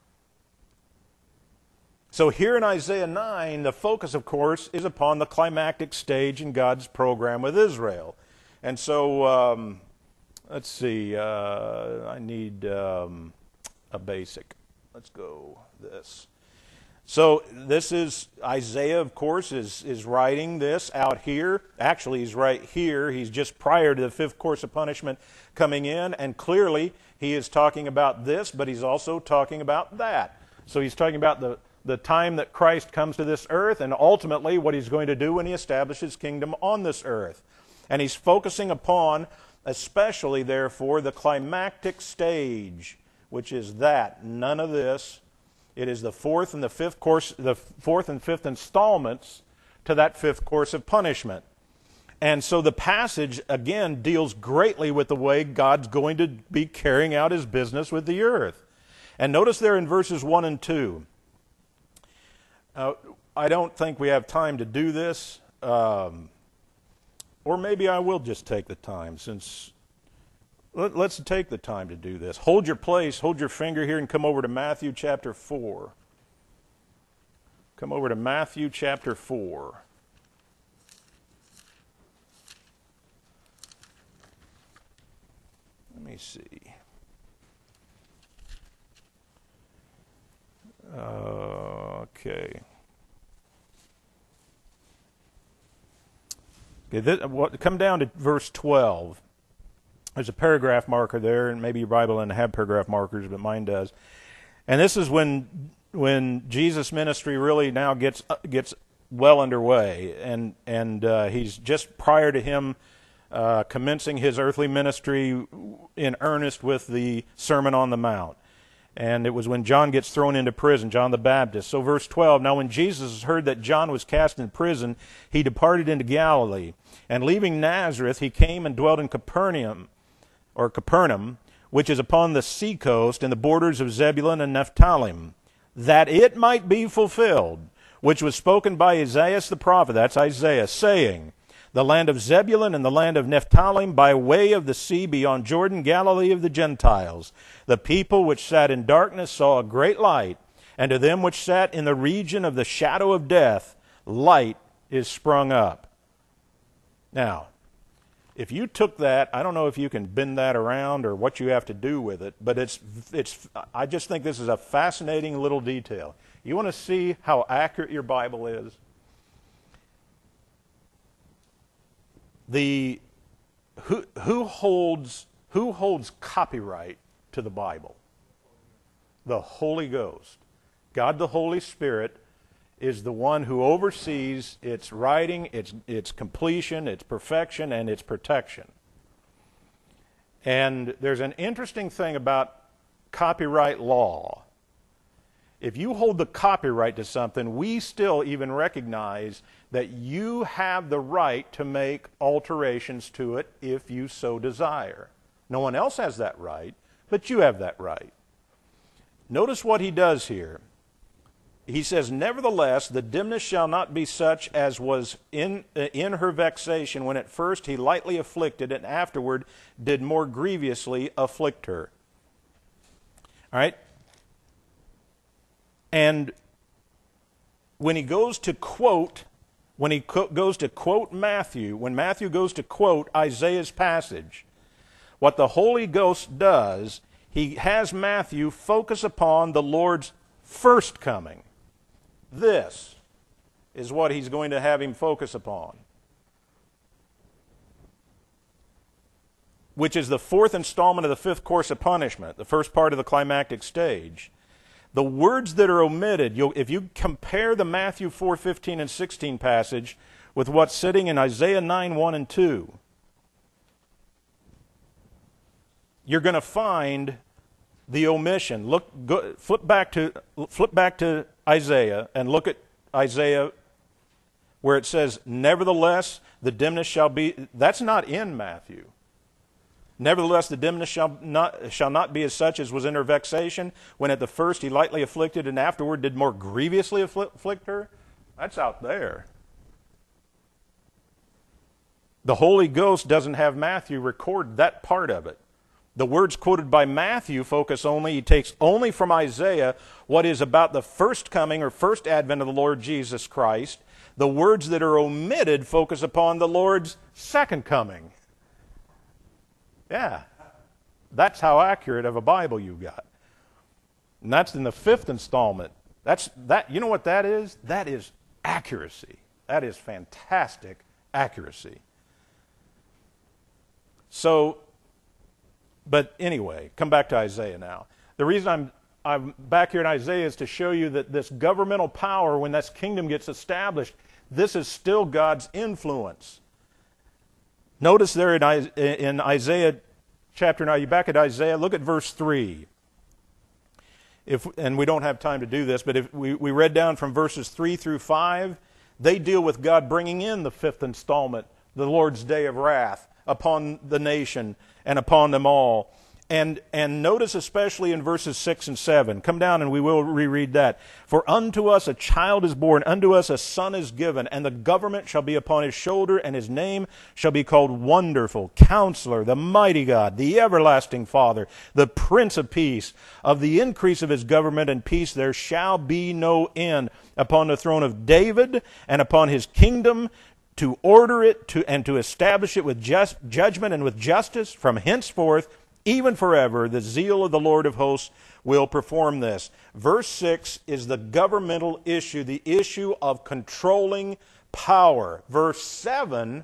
So here in Isaiah nine, the focus, of course, is upon the climactic stage in God's program with Israel. And so, um, let's see, uh, I need um, a basic. Let's go this. So this is, Isaiah, of course, is, is writing this out here. Actually, he's right here. He's just prior to the fifth course of punishment coming in. And clearly, he is talking about this, but he's also talking about that. So he's talking about the the time that Christ comes to this earth, and ultimately what he's going to do when he establishes his kingdom on this earth. And he's focusing upon, especially, therefore, the climactic stage, which is that, none of this. It is the fourth and the fifth course, the fourth and fifth installments to that fifth course of punishment. And so the passage, again, deals greatly with the way God's going to be carrying out his business with the earth. And notice there in verses one and two, Uh, I don't think we have time to do this, um, or maybe I will just take the time, since let, let's take the time to do this. Hold your place, hold your finger here, and come over to Matthew chapter four. Come over to Matthew chapter four. Let me see. Uh, okay. Okay, this, what, come down to verse twelve. There's a paragraph marker there, and maybe your Bible doesn't have paragraph markers, but mine does. And this is when when Jesus' ministry really now gets gets well underway, and and uh, he's just prior to him uh, commencing his earthly ministry in earnest with the Sermon on the Mount. And it was when John gets thrown into prison, John the Baptist. So verse twelve, now when Jesus heard that John was cast in prison, he departed into Galilee. And leaving Nazareth, he came and dwelt in Capernaum, or Capernaum, which is upon the sea coast in the borders of Zebulun and Nephthalim, that it might be fulfilled, which was spoken by Isaiah the prophet, that's Isaiah, saying, the land of Zebulun and the land of Nephthalim by way of the sea beyond Jordan, Galilee of the Gentiles. The people which sat in darkness saw a great light, and to them which sat in the region of the shadow of death, light is sprung up. Now, if you took that, I don't know if you can bend that around or what you have to do with it, but it's it's. I just think this is a fascinating little detail. You want to see how accurate your Bible is? The who who holds who holds copyright to the Bible? The Holy Ghost. God the Holy Spirit is the one who oversees its writing, its, its completion, its perfection, and its protection. And there's an interesting thing about copyright law. If you hold the copyright to something, we still even recognize that you have the right to make alterations to it if you so desire. No one else has that right, but you have that right. Notice what he does here. He says, nevertheless, the dimness shall not be such as was in, uh, in her vexation, when at first he lightly afflicted and afterward did more grievously afflict her. All right? And when he goes to quote, when he co- goes to quote Matthew, when Matthew goes to quote Isaiah's passage, what the Holy Ghost does, he has Matthew focus upon the Lord's first coming. This is what he's going to have him focus upon, which is the fourth installment of the fifth course of punishment, the first part of the climactic stage. The words that are omitted, you'll, if you compare the Matthew four fifteen and sixteen passage with what's sitting in Isaiah nine one and two, you're going to find the omission. Look, go, flip back to flip back to Isaiah and look at Isaiah where it says, nevertheless, the dimness shall be, that's not in Matthew. Nevertheless, the dimness shall not, shall not be as such as was in her vexation, when at the first he lightly afflicted and afterward did more grievously afflict her. That's out there. The Holy Ghost doesn't have Matthew record that part of it. The words quoted by Matthew focus only, he takes only from Isaiah what is about the first coming or first advent of the Lord Jesus Christ. The words that are omitted focus upon the Lord's second coming. Yeah, that's how accurate of a Bible you got. And that's in the fifth installment. That's that. You know what that is? That is accuracy. That is fantastic accuracy. So, but anyway, come back to Isaiah now. The reason I'm I'm back here in Isaiah is to show you that this governmental power, when this kingdom gets established, this is still God's influence. Notice there in Isaiah chapter nine, you back at Isaiah, look at verse three. If, and we don't have time to do this, but if we, we read down from verses three through five, they deal with God bringing in the fifth installment, the Lord's day of wrath, upon the nation and upon them all. And, and notice especially in verses six and seven. Come down and we will reread that. For unto us a child is born, unto us a son is given, and the government shall be upon his shoulder, and his name shall be called Wonderful, Counselor, the Mighty God, the Everlasting Father, the Prince of Peace. Of the increase of his government and peace there shall be no end upon the throne of David and upon his kingdom, to order it to and to establish it with just judgment and with justice from henceforth, even forever. The zeal of the Lord of hosts will perform this. Verse six is the governmental issue, the issue of controlling power. Verse seven,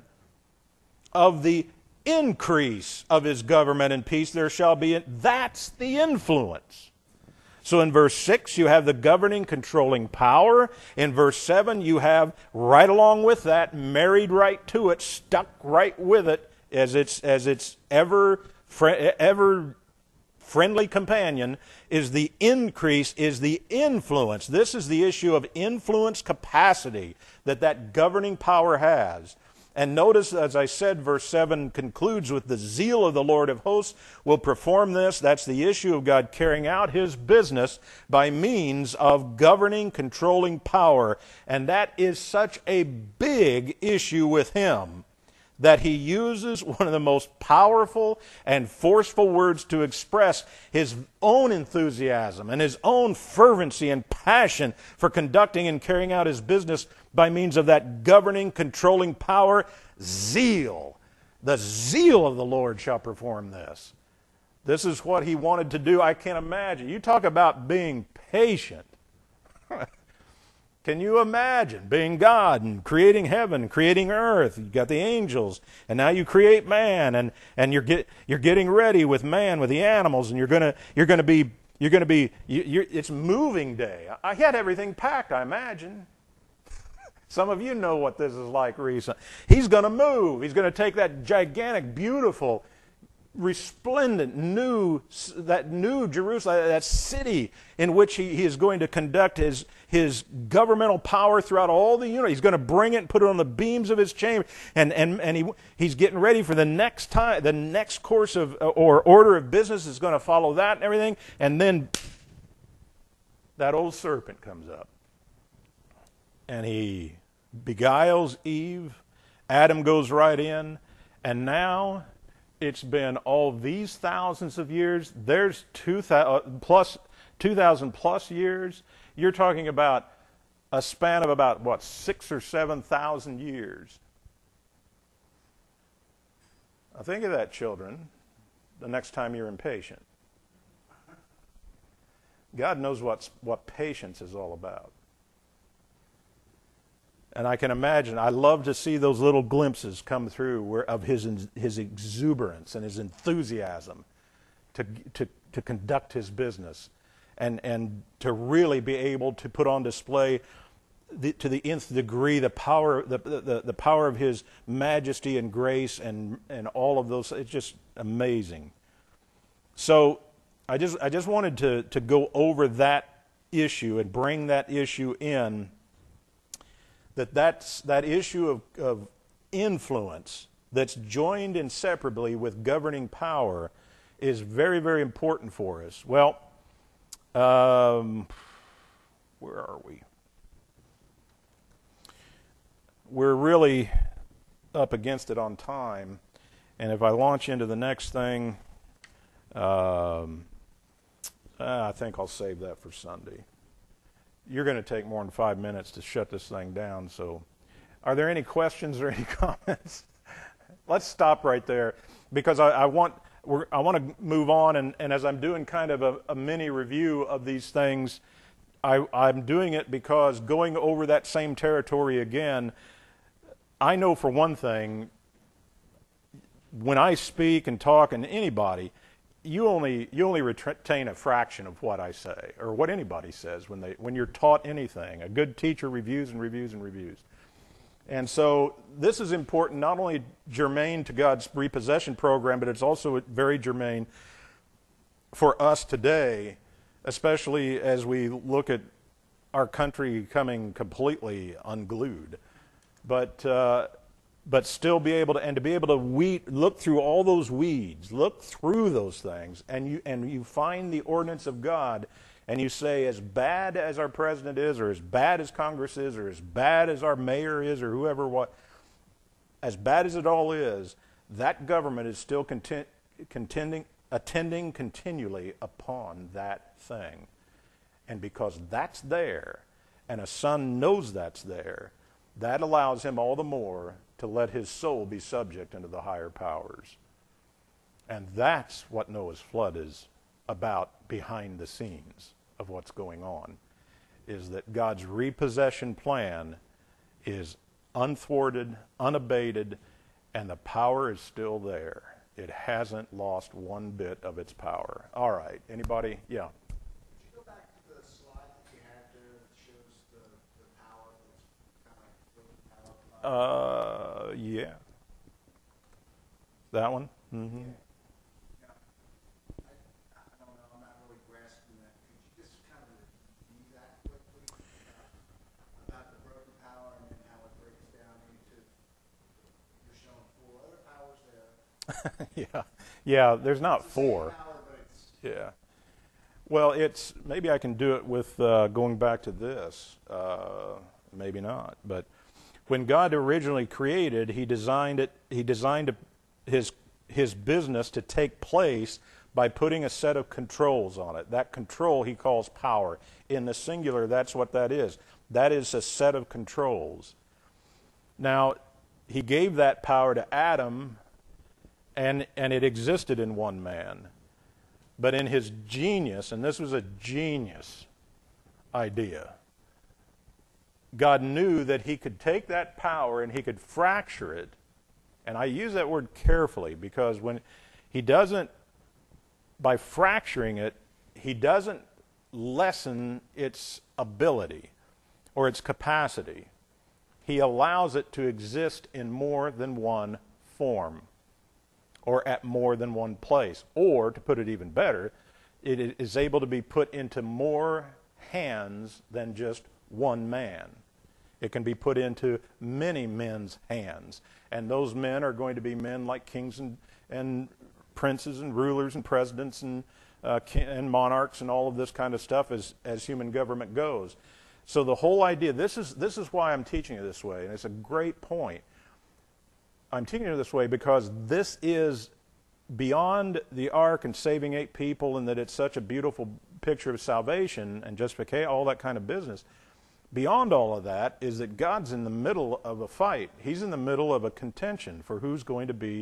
of the increase of his government and peace there shall be. That's the influence. So in verse six, you have the governing, controlling power. In verse seven, you have, right along with that, married right to it, stuck right with it, as its, as its ever, ever friendly companion, is the increase, is the influence. This is the issue of influence capacity that that governing power has. And notice, as I said, verse seven concludes with the zeal of the Lord of hosts will perform this. That's the issue of God carrying out his business by means of governing, controlling power. And that is such a big issue with him that he uses one of the most powerful and forceful words to express his own enthusiasm and his own fervency and passion for conducting and carrying out his business by means of that governing, controlling power, zeal. The zeal of the Lord shall perform this. This is what he wanted to do. I can't imagine. You talk about being patient. Can you imagine being God and creating heaven, creating earth? You've got the angels, and now you create man, and, and you're get, you're getting ready with man, with the animals, and you're gonna you're gonna be You're going to be, you, you're, it's moving day. I had everything packed, I imagine. Some of you know what this is like recently. He's going to move. He's going to take that gigantic, beautiful, resplendent, new, that new Jerusalem, that city in which he, he is going to conduct his, his governmental power throughout all the universe. He's going to bring it and put it on the beams of his chamber. And, and, and he, he's getting ready for the next time, the next course of, or order of business is going to follow that and everything. And then that old serpent comes up. And he beguiles Eve. Adam goes right in. And now it's been all these thousands of years. There's two thousand plus, two thousand plus years. You're talking about a span of about, what, six or seven thousand years. Now think of that, children, the next time you're impatient. God knows what's, what patience is all about. And I can imagine, I love to see those little glimpses come through where, of his his exuberance and his enthusiasm to, to, to conduct his business and, and to really be able to put on display the, to the nth degree the power the, the, the power of his majesty and grace and, and all of those. It's just amazing. So I just I just wanted to, to go over that issue and bring that issue in. That that's, that issue of, of influence that's joined inseparably with governing power is very, very important for us. Well, um, where are we? We're really up against it on time, and if I launch into the next thing, um, I think I'll save that for Sunday. You're going to take more than five minutes to shut this thing down. So are there any questions or any comments? Let's stop right there because I, I want we're, I want to move on. And, and as I'm doing kind of a, a mini review of these things, I, I'm doing it because going over that same territory again, I know for one thing, when I speak and talk and anybody, You only you only retain a fraction of what I say or what anybody says when they when you're taught anything. A good teacher reviews and reviews and reviews. And so this is important, not only germane to God's repossession program, but it's also very germane for us today, especially as we look at our country coming completely unglued. But uh, but still be able to, and to be able to weed, look through all those weeds, look through those things, and you and you find the ordinance of God, and you say, as bad as our president is, or as bad as Congress is, or as bad as our mayor is, or whoever, what, as bad as it all is, that government is still content, contending, attending continually upon that thing. And because that's there, and a son knows that's there, that allows him all the more to let his soul be subject unto the higher powers. And that's what Noah's flood is about behind the scenes of what's going on, is that God's repossession plan is unthwarted, unabated, and the power is still there. It hasn't lost one bit of its power. All right, anybody? Yeah. Could you go back to the slide that you had there that shows the, the power that's kind of like floating power? Uh, yeah. That one? Mm-hmm. Yeah. I, I don't know, I'm not really grasping that. Could you just kind of review that quickly about, about the broken power and then how it breaks down into, you're showing four other powers there. yeah. Yeah, there's not It's the same four. power, but it's, Yeah. Well, it's, maybe I can do it with uh, going back to this. Uh, maybe not. But when God originally created, he designed it, he designed his, his business to take place by putting a set of controls on it. That control he calls power. In the singular, that's what that is. That is a set of controls. Now, he gave that power to Adam, and, and it existed in one man. But in his genius, and this was a genius idea, God knew that he could take that power and he could fracture it. And I use that word carefully because when he doesn't, by fracturing it, he doesn't lessen its ability or its capacity. He allows it to exist in more than one form or at more than one place. Or, to put it even better, it is able to be put into more hands than just one man. It can be put into many men's hands. And those men are going to be men like kings and, and princes and rulers and presidents and, uh, and monarchs and all of this kind of stuff as, as human government goes. So the whole idea, this is, this is why I'm teaching it this way, and it's a great point. I'm teaching it this way because this is beyond the ark and saving eight people, and that it's such a beautiful picture of salvation and justification, all that kind of business. Beyond all of that is that God's in the middle of a fight. He's in the middle of a contention for who's going to be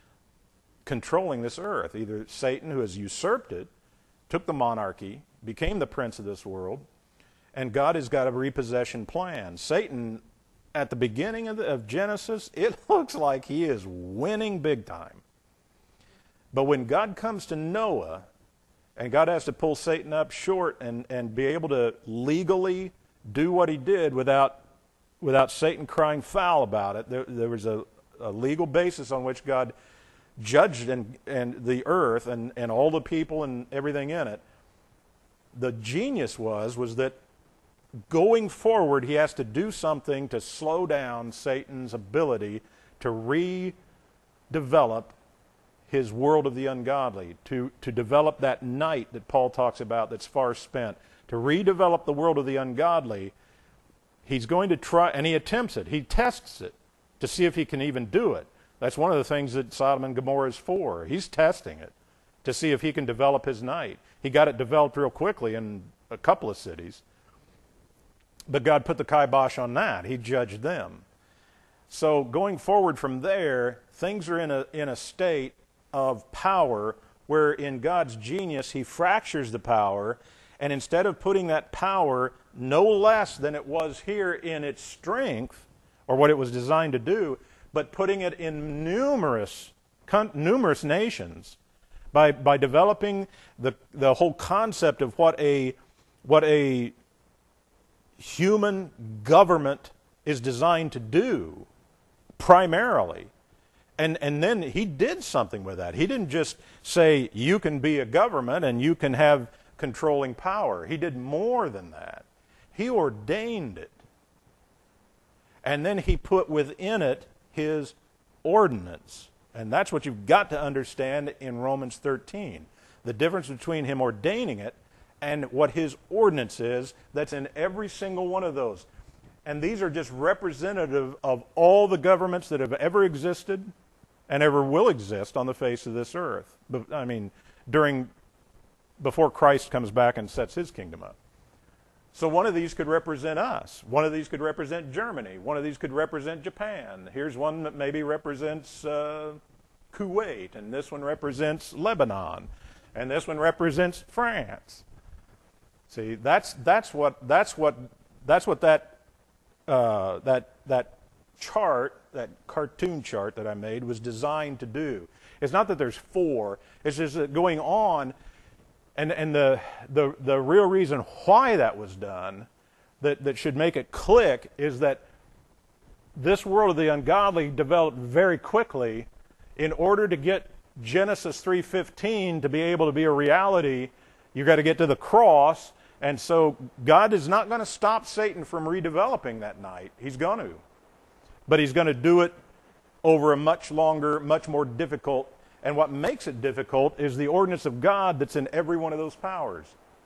controlling this earth. Either Satan, who has usurped it, took the monarchy, became the prince of this world, and God has got a repossession plan. Satan, at the beginning of, the, of Genesis, it looks like he is winning big time. But when God comes to Noah, and God has to pull Satan up short and, and be able to legally do what he did without, without Satan crying foul about it, there, there was a, a legal basis on which God judged and, and the earth and, and all the people and everything in it. The genius was, was that going forward, he has to do something to slow down Satan's ability to redevelop his world of the ungodly, to, to develop that night that Paul talks about that's far spent, to redevelop the world of the ungodly. He's going to try, and he attempts it. He tests it to see if he can even do it. That's one of the things that Sodom and Gomorrah is for. He's testing it to see if he can develop his night. He got it developed real quickly in a couple of cities. But God put the kibosh on that. He judged them. So going forward from there, things are in a, in a state of power where in God's genius he fractures the power, and instead of putting that power no less than it was here in its strength, or what it was designed to do, but putting it in numerous, numerous nations by, by developing the, the whole concept of what a, what a human government is designed to do primarily. And, and then he did something with that. He didn't just say, you can be a government and you can have controlling power. He did more than that. He ordained it. And then he put within it his ordinance. And that's what you've got to understand in Romans thirteen. The difference between him ordaining it and what his ordinance is that's in every single one of those. And these are just representative of all the governments that have ever existed and ever will exist on the face of this earth. I mean, during, before Christ comes back and sets his kingdom up. So one of these could represent us. One of these could represent Germany. One of these could represent Japan. Here's one that maybe represents uh, Kuwait, and this one represents Lebanon, and this one represents France. See, that's that's what that's what that's what that uh, that that chart, that cartoon chart that I made was designed to do. It's not that there's four. It's just that going on, and and the the the real reason why that was done, that that should make it click, is that this world of the ungodly developed very quickly. In order to get Genesis three fifteen to be able to be a reality, you've got to get to the cross. And so God is not going to stop Satan from redeveloping that night. He's going to. But he's going to do it over a much longer, much more difficult. And what makes it difficult is the ordinance of God that's in every one of those powers.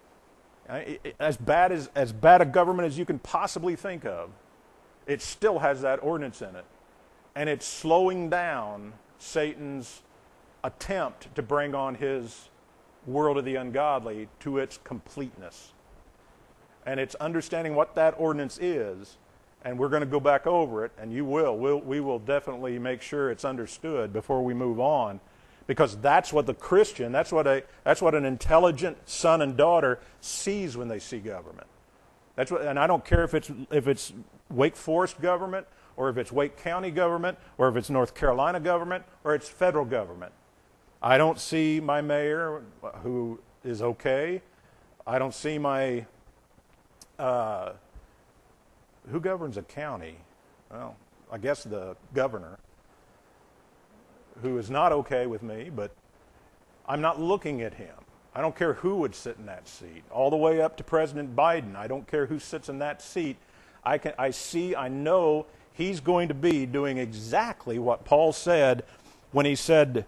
As bad as, as bad a government as you can possibly think of, it still has that ordinance in it. And it's slowing down Satan's attempt to bring on his world of the ungodly to its completeness. And it's understanding what that ordinance is, and we're going to go back over it, and you will. We'll we will definitely make sure it's understood before we move on, because that's what the Christian, that's what a that's what an intelligent son and daughter sees when they see government. That's what, and I don't care if it's if it's Wake Forest government, or if it's Wake County government, or if it's North Carolina government, or it's federal government. I don't see my mayor, who is okay, I don't see my, uh, who governs a county? Well, I guess the governor, who is not okay with me, but I'm not looking at him. I don't care who would sit in that seat, all the way up to President Biden. I don't care who sits in that seat. I can, I see, I know he's going to be doing exactly what Paul said when he said,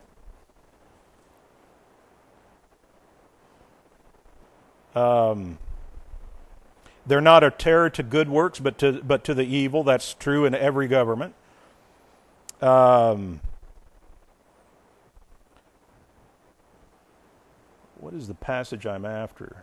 um, they're not a terror to good works, but to but to the evil. That's true in every government. Um, what is the passage I'm after?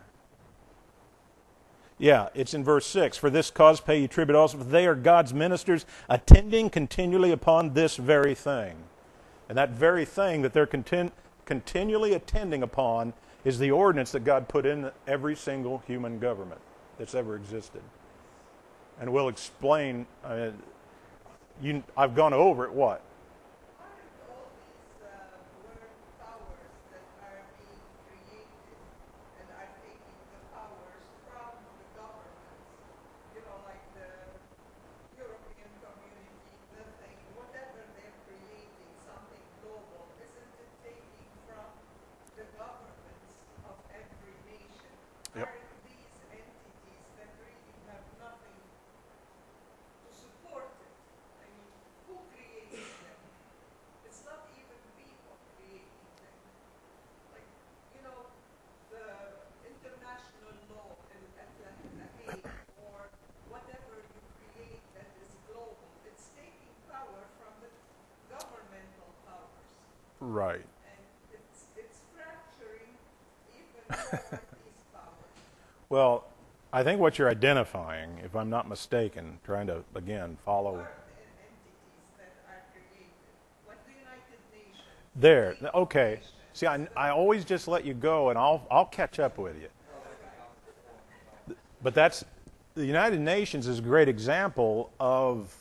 Yeah, it's in verse six. For this cause pay ye tribute also, for they are God's ministers, attending continually upon this very thing. And that very thing that they're content, continually attending upon is the ordinance that God put in every single human government that's ever existed. And we'll explain, uh, you, I've gone over it, what? Aren't all these uh, world powers that are being created and are taking the powers from the governments, you know, like the European community, the thing, whatever they're creating, something global, isn't it taking from the governments of every nation? Yep. Aren't these entities that really have nothing to support it? I mean, who creates them? It's not even people creating them. Like, you know, the international law in, at the, the Hague or whatever you create that is global, it's taking power from the governmental powers. Right. And it's, it's fracturing even more these powers. Well, I think what you're identifying, if I'm not mistaken, trying to, again, follow. Are en- entities that are created, like the United Nations. There, League of okay. Nations. See, I, I always just let you go, and I'll I'll catch up with you. But that's, the United Nations is a great example of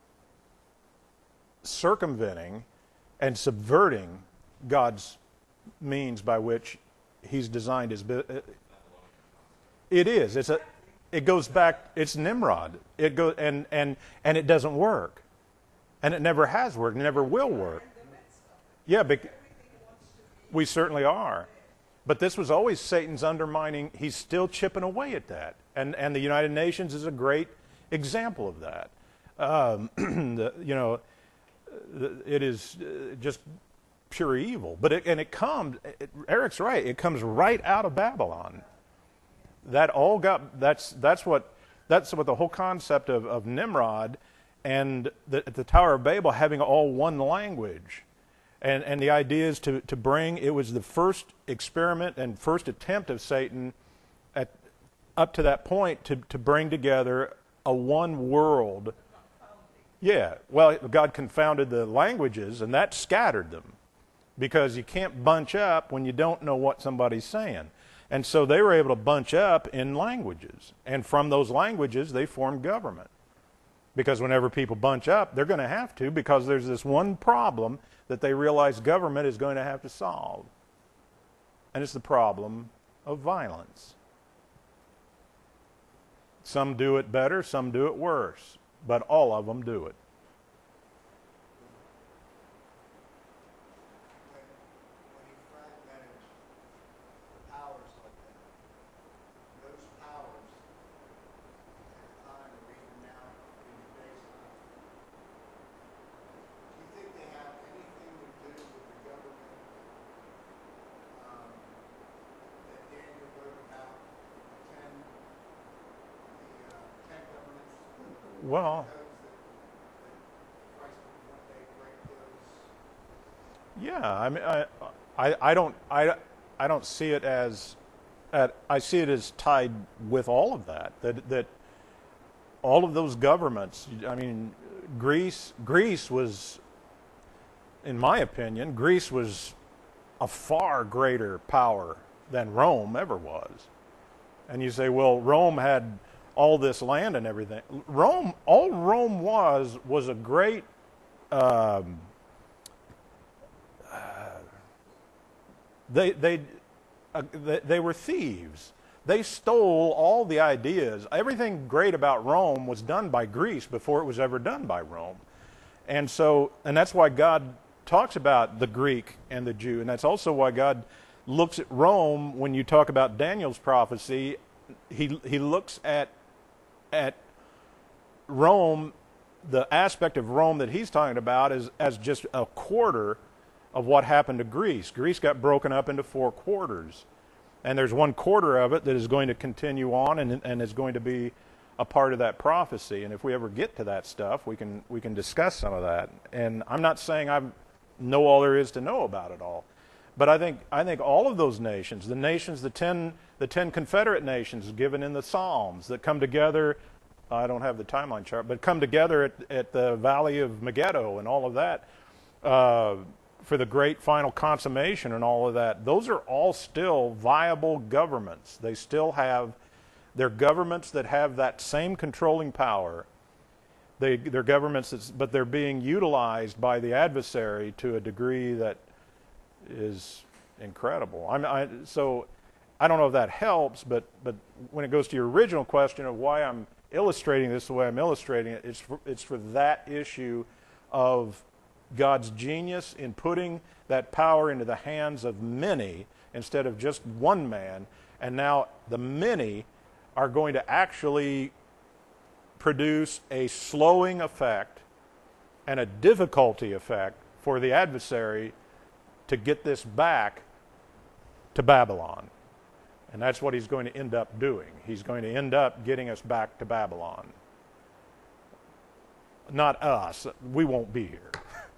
circumventing and subverting God's means by which He's designed His business. It is. It's a. It goes back. It's Nimrod. It go and and and it doesn't work, and it never has worked. It never will work. Yeah, bec- we certainly are. But this was always Satan's undermining. He's still chipping away at that, and and the United Nations is a great example of that. Um, the, you know, the, it is uh, just pure evil. But it, and it comes. It, Eric's right. It comes right out of Babylon. That all got. That's that's what that's what the whole concept of, of Nimrod and the, the Tower of Babel having all one language. And and the idea is to, to bring, it was the first experiment and first attempt of Satan at up to that point to, to bring together a one world. Yeah, well, God confounded the languages, and that scattered them, because you can't bunch up when you don't know what somebody's saying. And so they were able to bunch up in languages, and from those languages they formed government. Because whenever people bunch up, they're going to have to, because there's this one problem that they realize government is going to have to solve. And it's the problem of violence. Some do it better, some do it worse, but all of them do it. When, when he fragmented powers like that, those powers at the time or even now in today's time, do you think they have anything to do with the government um, that Daniel wrote about, the ten, the uh, ten governments, the Well, codes that, that Christ would one day break those? yeah, I mean, I, I, I don't, I, I don't see it as, at, I see it as tied with all of that. That that all of those governments. I mean, Greece, Greece was, in my opinion, Greece was a far greater power than Rome ever was. And you say, well, Rome had all this land and everything. Rome, all Rome was was a great. Um, They they, uh, they they were thieves. They stole all the ideas. Everything great about Rome was done by Greece before it was ever done by Rome. And so, and that's why God talks about the Greek and the Jew. And that's also why God looks at Rome when you talk about Daniel's prophecy. He, he looks at, at Rome, the aspect of Rome that he's talking about is as just a quarter of what happened to Greece. Greece got broken up into four quarters. And there's one quarter of it that is going to continue on and, and is going to be a part of that prophecy. And if we ever get to that stuff, we can we can discuss some of that. And I'm not saying I know all there is to know about it all, but I think I think all of those nations, the nations, the ten the ten confederate nations given in the Psalms that come together. I don't have the timeline chart, but come together at, at the Valley of Megiddo and all of that. Uh, for the great final consummation and all of that, those are all still viable governments. They still have, they're governments that have that same controlling power. They, they're governments, that's, but they're being utilized by the adversary to a degree that is incredible. I'm, I, so I don't know if that helps, but, but when it goes to your original question of why I'm illustrating this the way I'm illustrating it, it's for, it's for that issue of God's genius in putting that power into the hands of many instead of just one man. And now the many are going to actually produce a slowing effect and a difficulty effect for the adversary to get this back to Babylon. And that's what he's going to end up doing. He's going to end up getting us back to Babylon. Not us. We won't be here.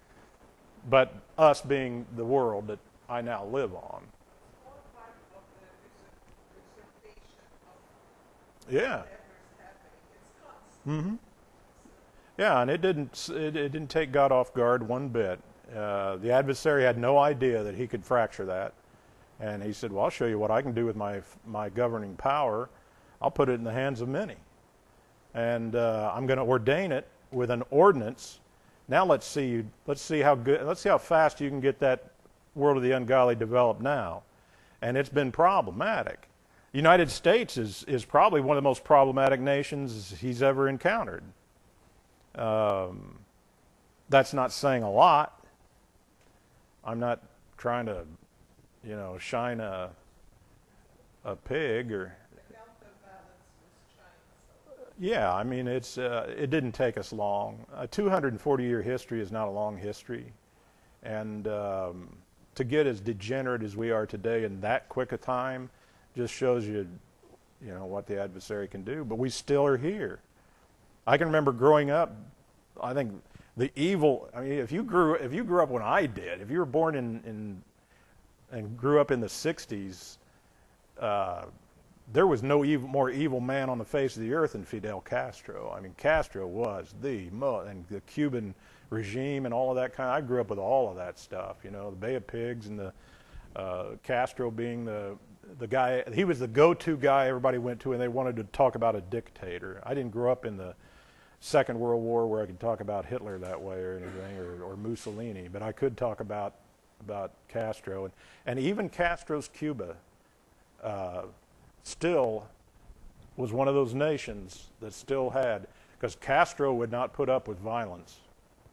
But us being the world that I now live on. All part of the reservation of Yeah. whatever's happening. It's constant. Mm-hmm. Yeah, and it didn't it, it didn't take God off guard one bit. Uh, the adversary had no idea that he could fracture that, and he said, "Well, I'll show you what I can do with my my governing power. I'll put it in the hands of many, and uh, I'm going to ordain it with an ordinance." Now let's see. Let's see how good. Let's see how fast you can get that world of the ungodly developed now, and it's been problematic. The United States is is probably one of the most problematic nations he's ever encountered. Um, that's not saying a lot. I'm not trying to, you know, shine a a pig or. The counterbalance was China. So. Yeah, I mean, it's uh, it didn't take us long. A two hundred forty year history is not a long history. And um, to get as degenerate as we are today in that quick a time just shows you, you know, what the adversary can do. But we still are here. I can remember growing up, I think the evil, I mean, if you grew if you grew up when I did, if you were born in, in and grew up in the sixties, uh, there was no evil, more evil man on the face of the earth than Fidel Castro. I mean, Castro was the mo and the Cuban regime and all of that kind of, I grew up with all of that stuff, you know, the Bay of Pigs and the uh, Castro being the the guy, he was the go-to guy everybody went to and they wanted to talk about a dictator. I didn't grow up in the Second World War where I could talk about Hitler that way or anything, or, or Mussolini, but I could talk about about Castro. And, and even Castro's Cuba uh, still was one of those nations that still had, because Castro would not put up with violence.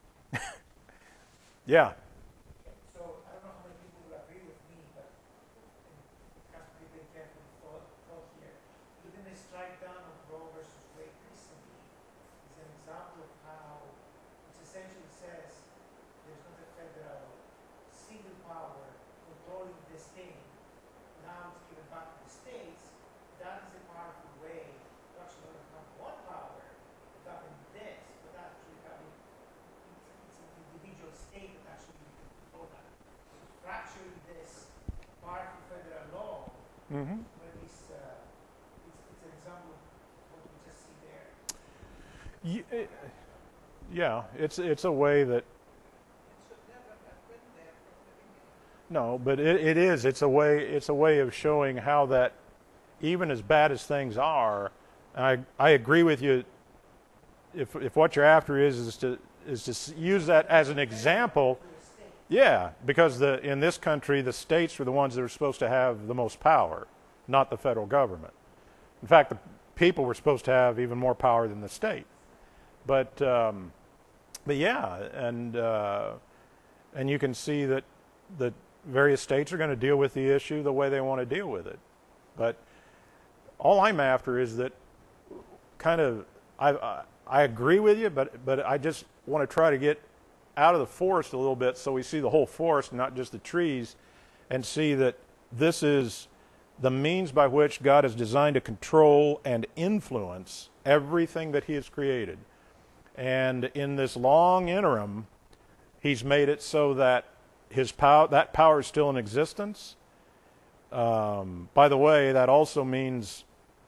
Yeah. So I don't know how many people will agree with me, but it has to be very careful thought, thought here. Even the strike down of Roe versus Wade recently is an example of how it essentially says there's not a federal single power controlling this thing. Now it's given back to the states. That is a powerful way to actually not have one power to govern this, but actually having it's an individual state that actually control that. Fracturing this powerful federal law, Mm-hmm. when it's, uh, it's, it's an example of what we just see there. Y- it- yeah, it's it's a way that It should never have been there from the beginning. no, but it, it is. It's a way. It's a way of showing how that, even as bad as things are, I I agree with you. If if what you're after is is to is to s- use that as an example, yeah, because the in this country the states are the ones that are supposed to have the most power, not the federal government. In fact, the people were supposed to have even more power than the state. But um, but yeah, and uh, and you can see that that various states are going to deal with the issue the way they want to deal with it. But all I'm after is that kind of I I, I agree with you, but but I just want to try to get out of the forest a little bit so we see the whole forest, not just the trees, and see that this is the means by which God is designed to control and influence everything that He has created. And in this long interim, He's made it so that His power, that power is still in existence. Um, by the way, that also means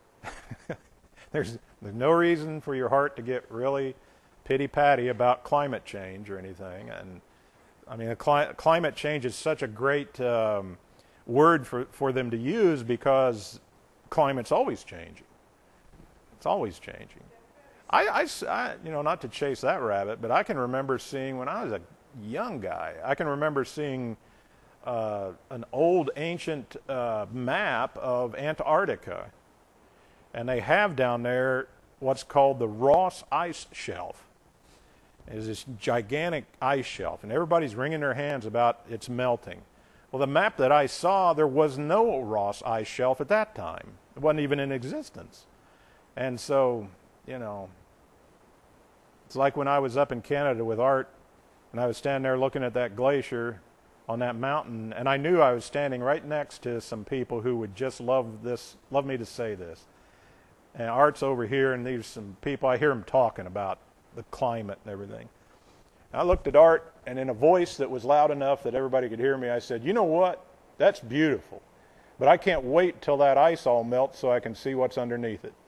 there's, there's no reason for your heart to get really pity-patty about climate change or anything. And I mean, cli- climate change is such a great um, word for, for them to use because climate's always changing. It's always changing. I, I, I, you know, not to chase that rabbit, but I can remember seeing when I was a young guy, I can remember seeing uh, an old ancient uh, map of Antarctica. And they have down there what's called the Ross Ice Shelf. Is this gigantic ice shelf, and everybody's wringing their hands about its melting. Well, the map that I saw, there was no Ross Ice Shelf at that time. It wasn't even in existence. And so, you know, it's like when I was up in Canada with Art, and I was standing there looking at that glacier on that mountain, and I knew I was standing right next to some people who would just love this, love me to say this. And Art's over here, and there's some people, I hear them talking about the climate and everything. I looked at Art, and in a voice that was loud enough that everybody could hear me, I said, you know what? That's beautiful. But I can't wait till that ice all melts so I can see what's underneath it.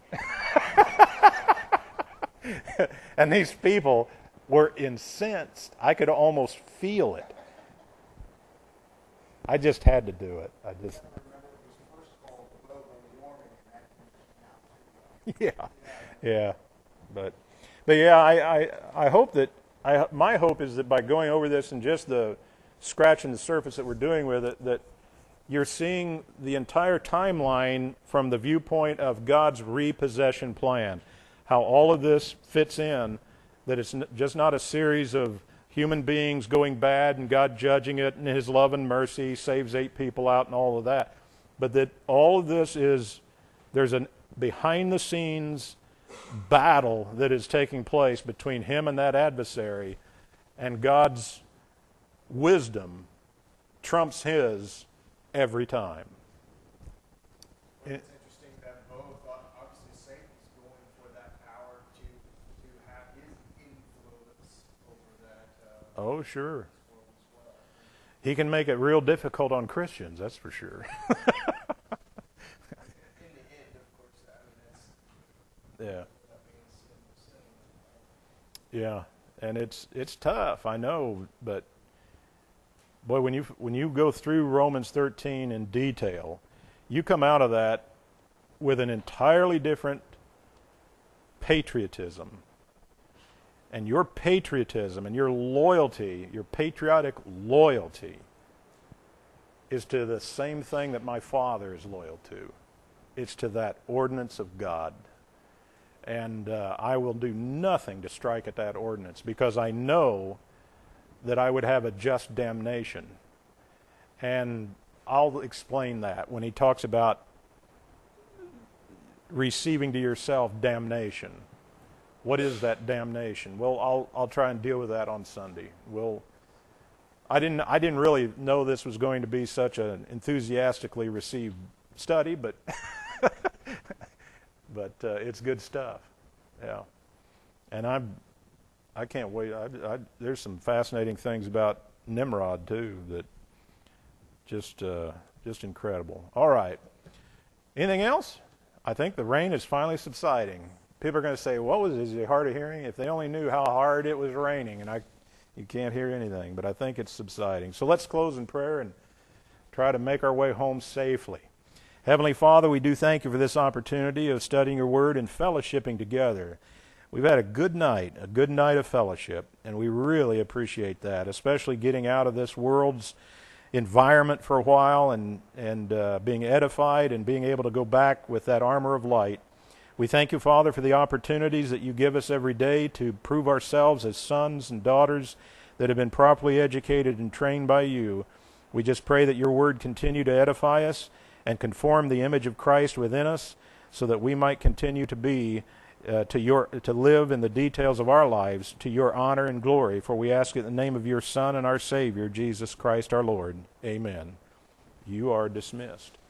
And these people were incensed. I could almost feel it. I just had to do it. I just... Yeah, yeah. But... But yeah, I, I, I hope that, I, my hope is that by going over this and just the scratching the surface that we're doing with it, that you're seeing the entire timeline from the viewpoint of God's repossession plan, how all of this fits in, that it's just not a series of human beings going bad and God judging it and His love and mercy saves eight people out and all of that, but that all of this is, there's a behind-the-scenes battle that is taking place between Him and that adversary, and God's wisdom trumps His every time. Well, it's interesting that both, obviously Satan's going for that power to, to have his influence over that uh, Oh, sure. world as well. He can make it real difficult on Christians, that's for sure. In the end, of course, I mean, that's Yeah. without being sin, sin. Yeah, and it's it's tough, I know, but boy, when you when you go through Romans thirteen in detail, you come out of that with an entirely different patriotism. And your patriotism and your loyalty, your patriotic loyalty, is to the same thing that my father is loyal to. It's to that ordinance of God. And uh, I will do nothing to strike at that ordinance because I know that I would have a just damnation. And I'll explain that when he talks about receiving to yourself damnation. What is that damnation? Well, I'll I'll try and deal with that on Sunday. We'll I didn't I didn't really know this was going to be such an enthusiastically received study, but but uh, it's good stuff. Yeah, and I'm I can't wait. I, I, there's some fascinating things about Nimrod too that just uh, just incredible. All right, anything else? I think the rain is finally subsiding. People are going to say, "What was it? Is it hard of hearing?" If they only knew how hard it was raining, and I, you can't hear anything. But I think it's subsiding. So let's close in prayer and try to make our way home safely. Heavenly Father, we do thank you for this opportunity of studying your word and fellowshipping together. We've had a good night, a good night of fellowship, and we really appreciate that, especially getting out of this world's environment for a while and, and uh, being edified and being able to go back with that armor of light. We thank you, Father, for the opportunities that you give us every day to prove ourselves as sons and daughters that have been properly educated and trained by you. We just pray that your word continue to edify us and conform the image of Christ within us so that we might continue to be, uh, to your, to live in the details of our lives to your honor and glory. For we ask it in the name of your Son and our Savior, Jesus Christ our Lord. Amen. You are dismissed.